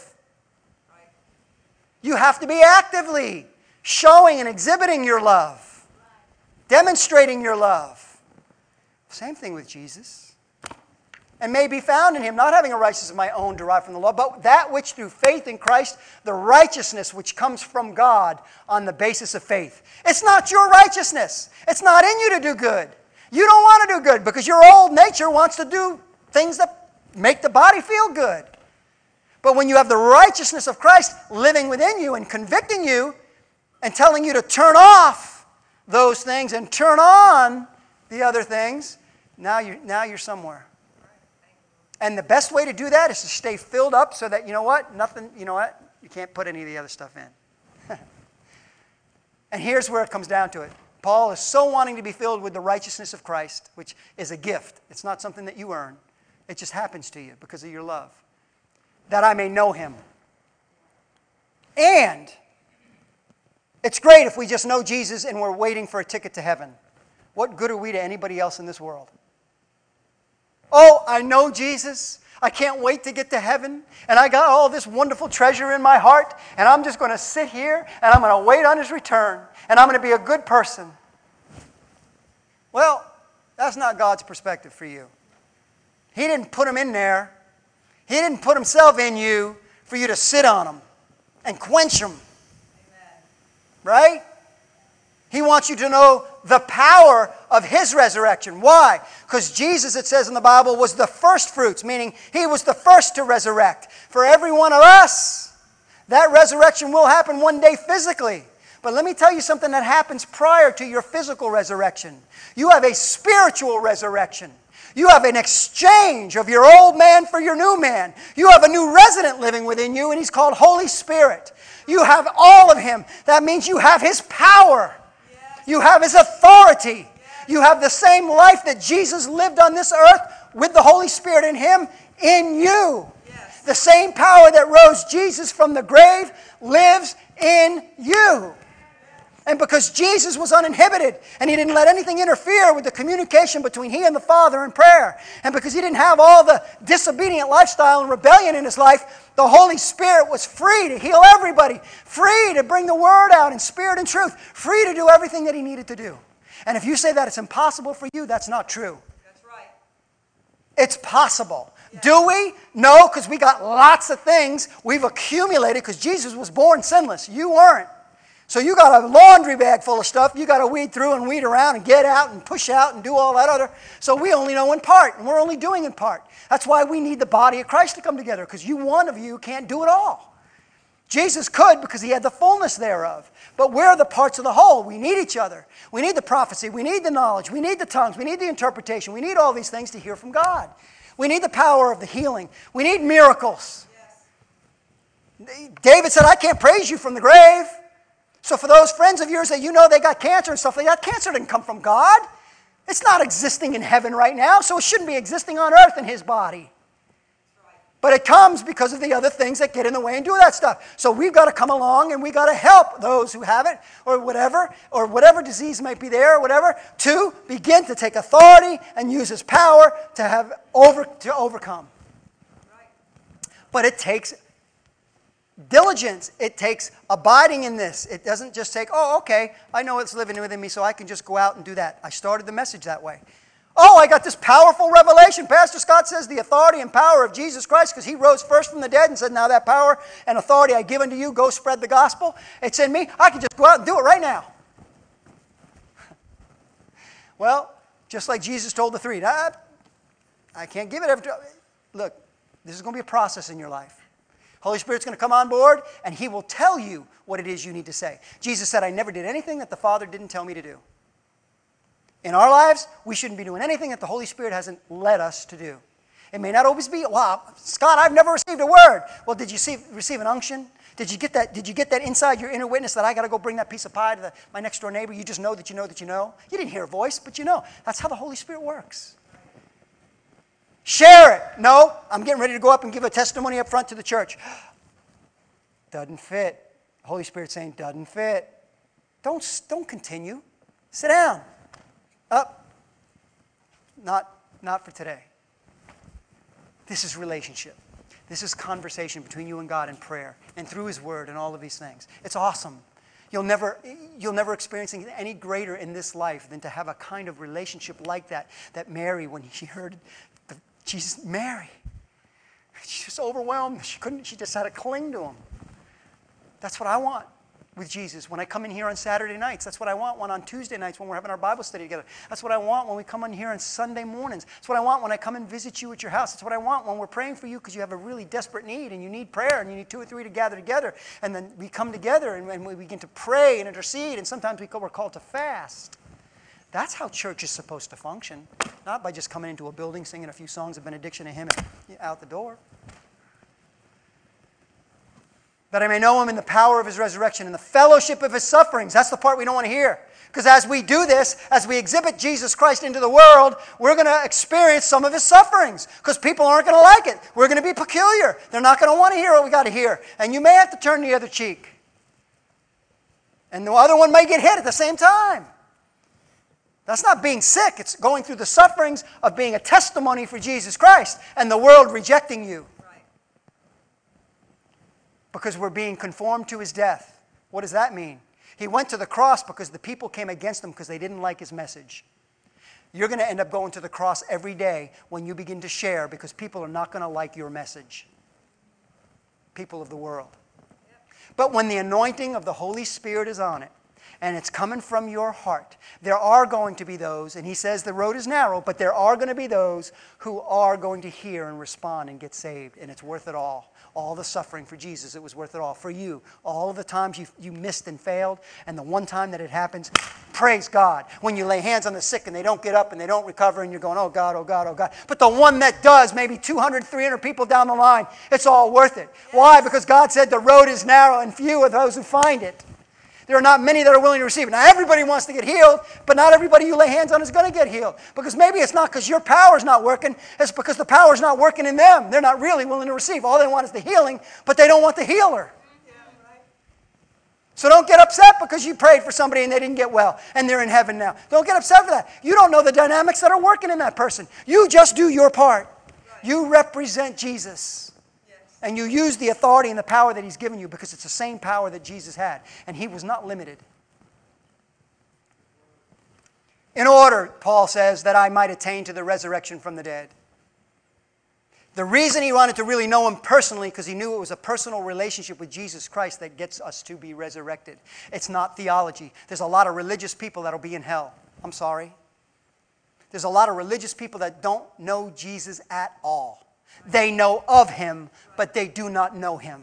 Speaker 1: You have to be actively showing and exhibiting your love, demonstrating your love. Same thing with Jesus. And may be found in Him, not having a righteousness of my own derived from the law, but that which through faith in Christ, the righteousness which comes from God on the basis of faith. It's not your righteousness. It's not in you to do good. You don't want to do good because your old nature wants to do things that make the body feel good. But when you have the righteousness of Christ living within you and convicting you and telling you to turn off those things and turn on the other things, now you're somewhere. And the best way to do that is to stay filled up so that, you can't put any of the other stuff in. And here's where it comes down to it. Paul is so wanting to be filled with the righteousness of Christ, which is a gift. It's not something that you earn. It just happens to you because of your love. That I may know Him. And it's great if we just know Jesus and we're waiting for a ticket to heaven. What good are we to anybody else in this world? Oh, I know Jesus. I can't wait to get to heaven. And I got all this wonderful treasure in my heart. And I'm just going to sit here and I'm going to wait on His return. And I'm going to be a good person. Well, that's not God's perspective for you. He didn't put Him in there. He didn't put Himself in you for you to sit on Him and quench Him. Amen. Right? He wants you to know the power of His resurrection. Why? Because Jesus, it says in the Bible, was the first fruits, meaning He was the first to resurrect. For every one of us, that resurrection will happen one day physically. But let me tell you something that happens prior to your physical resurrection. You have a spiritual resurrection. You have an exchange of your old man for your new man. You have a new resident living within you, and He's called Holy Spirit. You have all of Him. That means you have His power. You have His authority. You have the same life that Jesus lived on this earth with the Holy Spirit in Him in you. Yes. The same power that rose Jesus from the grave lives in you. And because Jesus was uninhibited and he didn't let anything interfere with the communication between he and the Father in prayer, and because he didn't have all the disobedient lifestyle and rebellion in his life, the Holy Spirit was free to heal everybody, free to bring the word out in spirit and truth, free to do everything that he needed to do. And if you say that it's impossible for you, that's not true.
Speaker 3: That's right.
Speaker 1: It's possible. Yeah. Do we? No, because we got lots of things we've accumulated because Jesus was born sinless. You weren't. So you got a laundry bag full of stuff you got to weed through and weed around and get out and push out and do all that other. So we only know in part, and we're only doing in part. That's why we need the body of Christ to come together, because one of you can't do it all. Jesus could because he had the fullness thereof. But we're the parts of the whole. We need each other. We need the prophecy. We need the knowledge. We need the tongues. We need the interpretation. We need all these things to hear from God. We need the power of the healing. We need miracles. Yes. David said, I can't praise you from the grave. So for those friends of yours that you know they got cancer and stuff like that, cancer didn't come from God. It's not existing in heaven right now, so it shouldn't be existing on earth in his body. But it comes because of the other things that get in the way and do that stuff. So we've got to come along and we've got to help those who have it or whatever disease might be there or whatever, to begin to take authority and use his power to overcome. But it takes diligence. It takes abiding in this. It doesn't just take, oh, okay, I know it's living within me, so I can just go out and do that. I started the message that way. Oh, I got this powerful revelation. Pastor Scott says the authority and power of Jesus Christ, because he rose first from the dead and said, now that power and authority I give unto you, go spread the gospel. It's in me. I can just go out and do it right now. Well, just like Jesus told the three, I can't give it every time. Look, this is going to be a process in your life. Holy Spirit's going to come on board, and he will tell you what it is you need to say. Jesus said, I never did anything that the Father didn't tell me to do. In our lives, we shouldn't be doing anything that the Holy Spirit hasn't led us to do. It may not always be, wow, Scott, I've never received a word. Well, did you receive an unction? Did you get that inside your inner witness that I got to go bring that piece of pie to my next door neighbor? You just know that you know that you know. You didn't hear a voice, but you know. That's how the Holy Spirit works. Share it. No, I'm getting ready to go up and give a testimony up front to the church. Doesn't fit. The Holy Spirit's saying, doesn't fit. Don't continue. Sit down. Up. Not for today. This is relationship. This is conversation between you and God in prayer and through his word and all of these things. It's awesome. You'll never experience anything any greater in this life than to have a kind of relationship like that Mary, when she heard Jesus, Mary, she was overwhelmed. She just had to cling to him. That's what I want with Jesus. When I come in here on Saturday nights, that's what I want on Tuesday nights when we're having our Bible study together. That's what I want when we come in here on Sunday mornings. That's what I want when I come and visit you at your house. That's what I want when we're praying for you because you have a really desperate need and you need prayer and you need 2 or 3 to gather together. And then we come together and we begin to pray and intercede, and sometimes we're called to fast. That's how church is supposed to function, not by just coming into a building, singing a few songs of benediction and hymn and out the door. That I may know him in the power of his resurrection and the fellowship of his sufferings. That's the part we don't want to hear. Because as we do this, as we exhibit Jesus Christ into the world, we're going to experience some of his sufferings. Because people aren't going to like it. We're going to be peculiar. They're not going to want to hear what we got to hear. And you may have to turn the other cheek. And the other one may get hit at the same time. That's not being sick. It's going through the sufferings of being a testimony for Jesus Christ and the world rejecting you. Because we're being conformed to his death. What does that mean? He went to the cross because the people came against him because they didn't like his message. You're going to end up going to the cross every day when you begin to share, because people are not going to like your message. People of the world. But when the anointing of the Holy Spirit is on it, and it's coming from your heart, there are going to be those, and he says the road is narrow, but there are going to be those who are going to hear and respond and get saved, and it's worth it all. All the suffering for Jesus, it was worth it all. For you, all of the times you missed and failed, and the one time that it happens, praise God. When you lay hands on the sick and they don't get up and they don't recover, and you're going, oh God, oh God, oh God. But the one that does, maybe 200, 300 people down the line, it's all worth it. Yes. Why? Because God said the road is narrow and few are those who find it. There are not many that are willing to receive it. Now, everybody wants to get healed, but not everybody you lay hands on is going to get healed. Because maybe it's not because your power is not working. It's because the power is not working in them. They're not really willing to receive. All they want is the healing, but they don't want the healer. So don't get upset because you prayed for somebody and they didn't get well and they're in heaven now. Don't get upset for that. You don't know the dynamics that are working in that person. You just do your part. You represent Jesus. And you use the authority and the power that He's given you because it's the same power that Jesus had. And He was not limited. In order, Paul says, that I might attain to the resurrection from the dead. The reason he wanted to really know Him personally, because he knew it was a personal relationship with Jesus Christ that gets us to be resurrected. It's not theology. There's a lot of religious people that will be in hell. I'm sorry. There's a lot of religious people that don't know Jesus at all. They know of Him, but they do not know Him.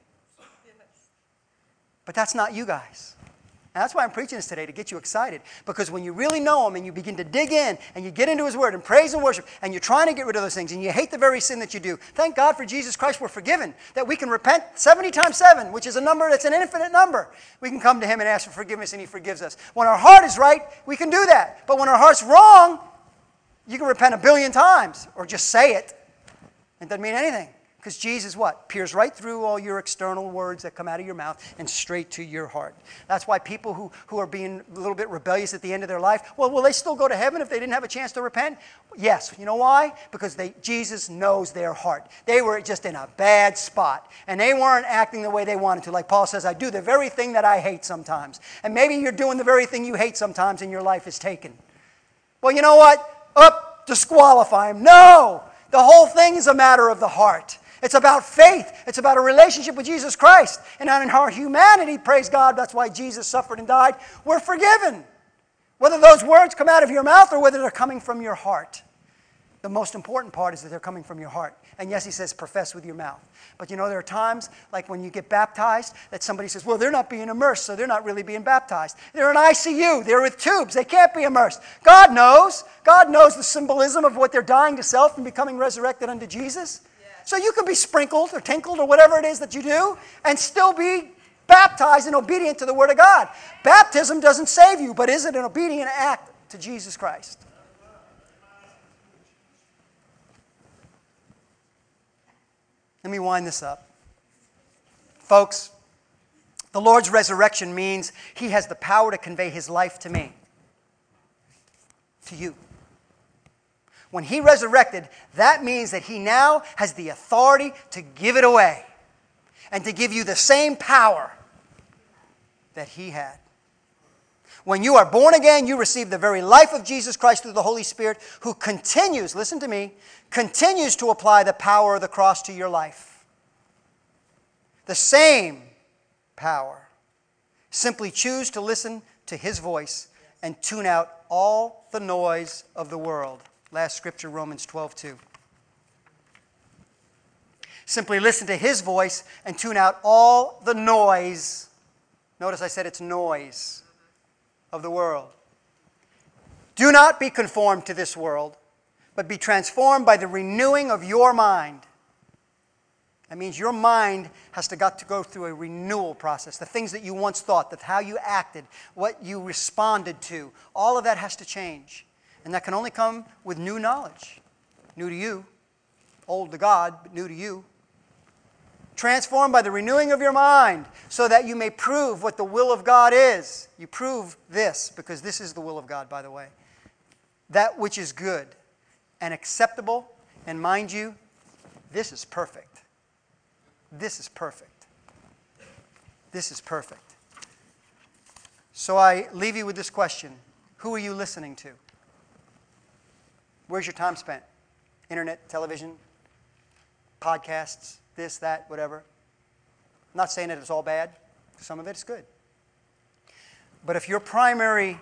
Speaker 1: But that's not you guys. And that's why I'm preaching this today, to get you excited. Because when you really know Him and you begin to dig in and you get into His Word and praise and worship and you're trying to get rid of those things and you hate the very sin that you do, thank God for Jesus Christ we're forgiven. That we can repent 70 times 7, which is a number that's an infinite number. We can come to Him and ask for forgiveness and He forgives us. When our heart is right, we can do that. But when our heart's wrong, you can repent 1 billion times or just say it. It doesn't mean anything. Because Jesus, what? Peers right through all your external words that come out of your mouth and straight to your heart. That's why people who are being a little bit rebellious at the end of their life, well, will they still go to heaven if they didn't have a chance to repent? Yes. You know why? Because Jesus knows their heart. They were just in a bad spot. And they weren't acting the way they wanted to. Like Paul says, I do the very thing that I hate sometimes. And maybe you're doing the very thing you hate sometimes and your life is taken. Well, you know what? Disqualify him. No! The whole thing is a matter of the heart. It's about faith. It's about a relationship with Jesus Christ. And in our humanity, praise God, that's why Jesus suffered and died, we're forgiven. Whether those words come out of your mouth or whether they're coming from your heart. The most important part is that they're coming from your heart. And yes, he says profess with your mouth. But you know, there are times, like when you get baptized, that somebody says, well, they're not being immersed, so they're not really being baptized. They're in ICU. They're with tubes. They can't be immersed. God knows. God knows the symbolism of what they're dying to self and becoming resurrected unto Jesus. So you can be sprinkled or tinkled or whatever it is that you do and still be baptized and obedient to the Word of God. Baptism doesn't save you, but is it an obedient act to Jesus Christ? Let me wind this up. Folks, the Lord's resurrection means He has the power to convey His life to me, to you. When He resurrected, that means that He now has the authority to give it away and to give you the same power that He had. When you are born again, you receive the very life of Jesus Christ through the Holy Spirit, who continues, listen to me, continues to apply the power of the cross to your life. The same power. Simply choose to listen to His voice and tune out all the noise of the world. Last scripture, Romans 12:2. Simply listen to His voice and tune out all the noise. Notice I said it's noise of the world. Do not be conformed to this world, but be transformed by the renewing of your mind. That means your mind has to go through a renewal process. The things that you once thought, how you acted, what you responded to, all of that has to change. And that can only come with new knowledge. New to you. Old to God, but new to you. Transformed by the renewing of your mind, so that you may prove what the will of God is. You prove this, because this is the will of God, by the way. That which is good and acceptable, and mind you, this is perfect. This is perfect. This is perfect. So I leave you with this question. Who are you listening to? Where's your time spent? Internet, television, podcasts, this, that, whatever. I'm not saying that it's all bad. Some of it is good. But if your primary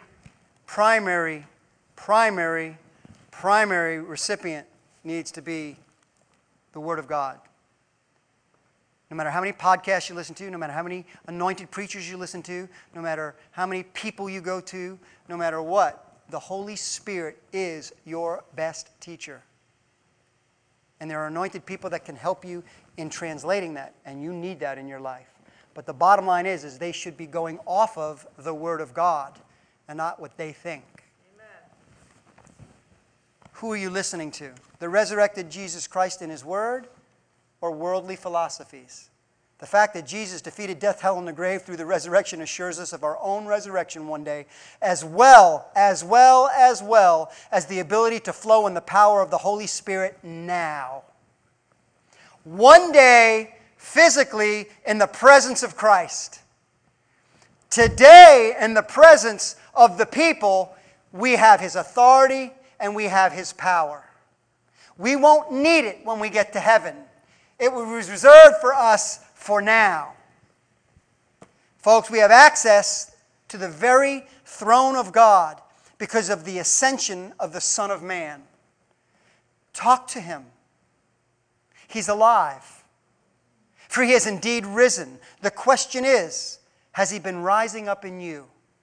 Speaker 1: recipient needs to be the Word of God, no matter how many podcasts you listen to, no matter how many anointed preachers you listen to, no matter how many people you go to, no matter what, the Holy Spirit is your best teacher. And there are anointed people that can help you in translating that, and you need that in your life. But the bottom line is they should be going off of the Word of God and not what they think. Amen. Who are you listening to? The resurrected Jesus Christ in His Word, or worldly philosophies? The fact that Jesus defeated death, hell, and the grave through the resurrection assures us of our own resurrection one day, as well as the ability to flow in the power of the Holy Spirit now. One day, physically, in the presence of Christ. Today, in the presence of the people, we have His authority and we have His power. We won't need it when we get to heaven. It was reserved for us for now. Folks, we have access to the very throne of God because of the ascension of the Son of Man. Talk to Him. He's alive. For He has indeed risen. The question is, has He been rising up in you?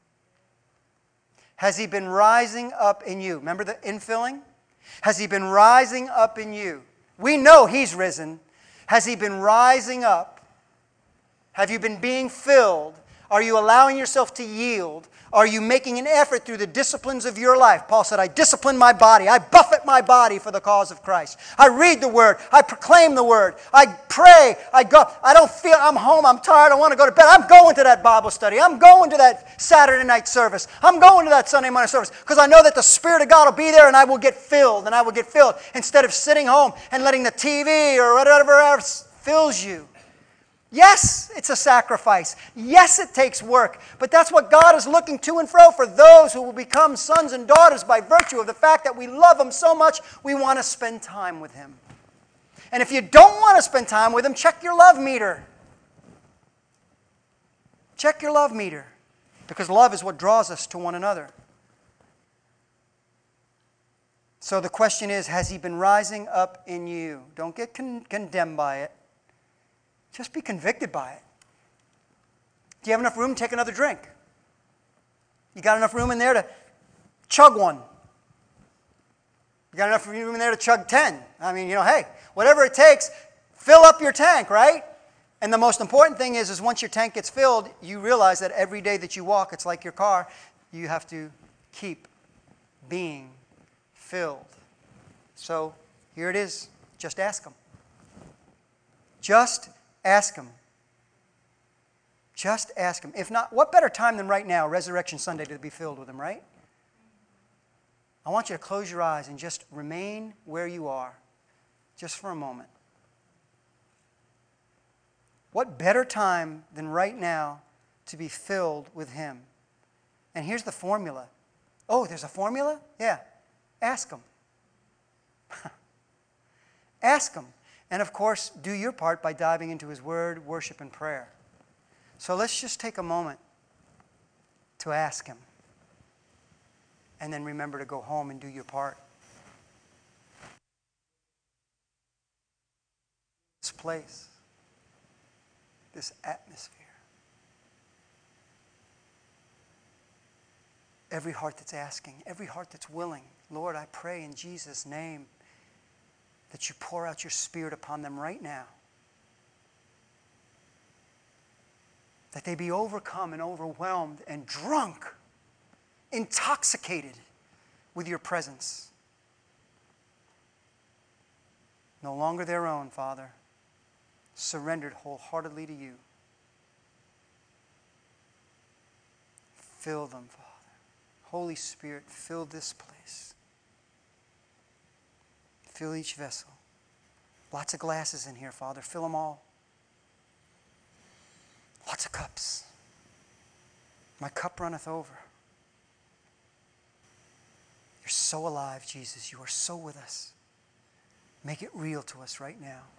Speaker 1: Has He been rising up in you? Remember the infilling? Has He been rising up in you? We know He's risen. Has He been rising up? Have you been being filled? Are you allowing yourself to yield? Are you making an effort through the disciplines of your life? Paul said, I discipline my body. I buffet my body for the cause of Christ. I read the Word. I proclaim the Word. I pray. I go. I don't feel, I'm home. I'm tired. I want to go to bed. I'm going to that Bible study. I'm going to that Saturday night service. I'm going to that Sunday morning service because I know that the Spirit of God will be there and I will get filled. And I will get filled instead of sitting home and letting the TV or whatever else fills you. Yes, it's a sacrifice. Yes, it takes work. But that's what God is looking to and fro for those who will become sons and daughters by virtue of the fact that we love Him so much, we want to spend time with Him. And if you don't want to spend time with Him, check your love meter. Check your love meter. Because love is what draws us to one another. So the question is, has He been rising up in you? Don't get condemned by it. Just be convicted by it. Do you have enough room to take another drink? You got enough room in there to chug one? You got enough room in there to chug 10? I mean, hey, whatever it takes, fill up your tank, right? And the most important thing is once your tank gets filled, you realize that every day that you walk, it's like your car, you have to keep being filled. So here it is. Just ask Him. Just ask Him. Just ask Him. If not, what better time than right now, Resurrection Sunday, to be filled with Him, right? I want you to close your eyes and just remain where you are, just for a moment. What better time than right now to be filled with Him? And here's the formula. Oh, there's a formula? Yeah. Ask Him. Ask Him. And of course, do your part by diving into His Word, worship, and prayer. So let's just take a moment to ask Him. And then remember to go home and do your part. This place, this atmosphere. Every heart that's asking, every heart that's willing. Lord, I pray in Jesus' name that you pour out your Spirit upon them right now. That they be overcome and overwhelmed and drunk, intoxicated with your presence. No longer their own, Father, surrendered wholeheartedly to you. Fill them, Father. Holy Spirit, fill this place. Fill each vessel. Lots of glasses in here, Father. Fill them all. Lots of cups. My cup runneth over. You're so alive, Jesus. You are so with us. Make it real to us right now.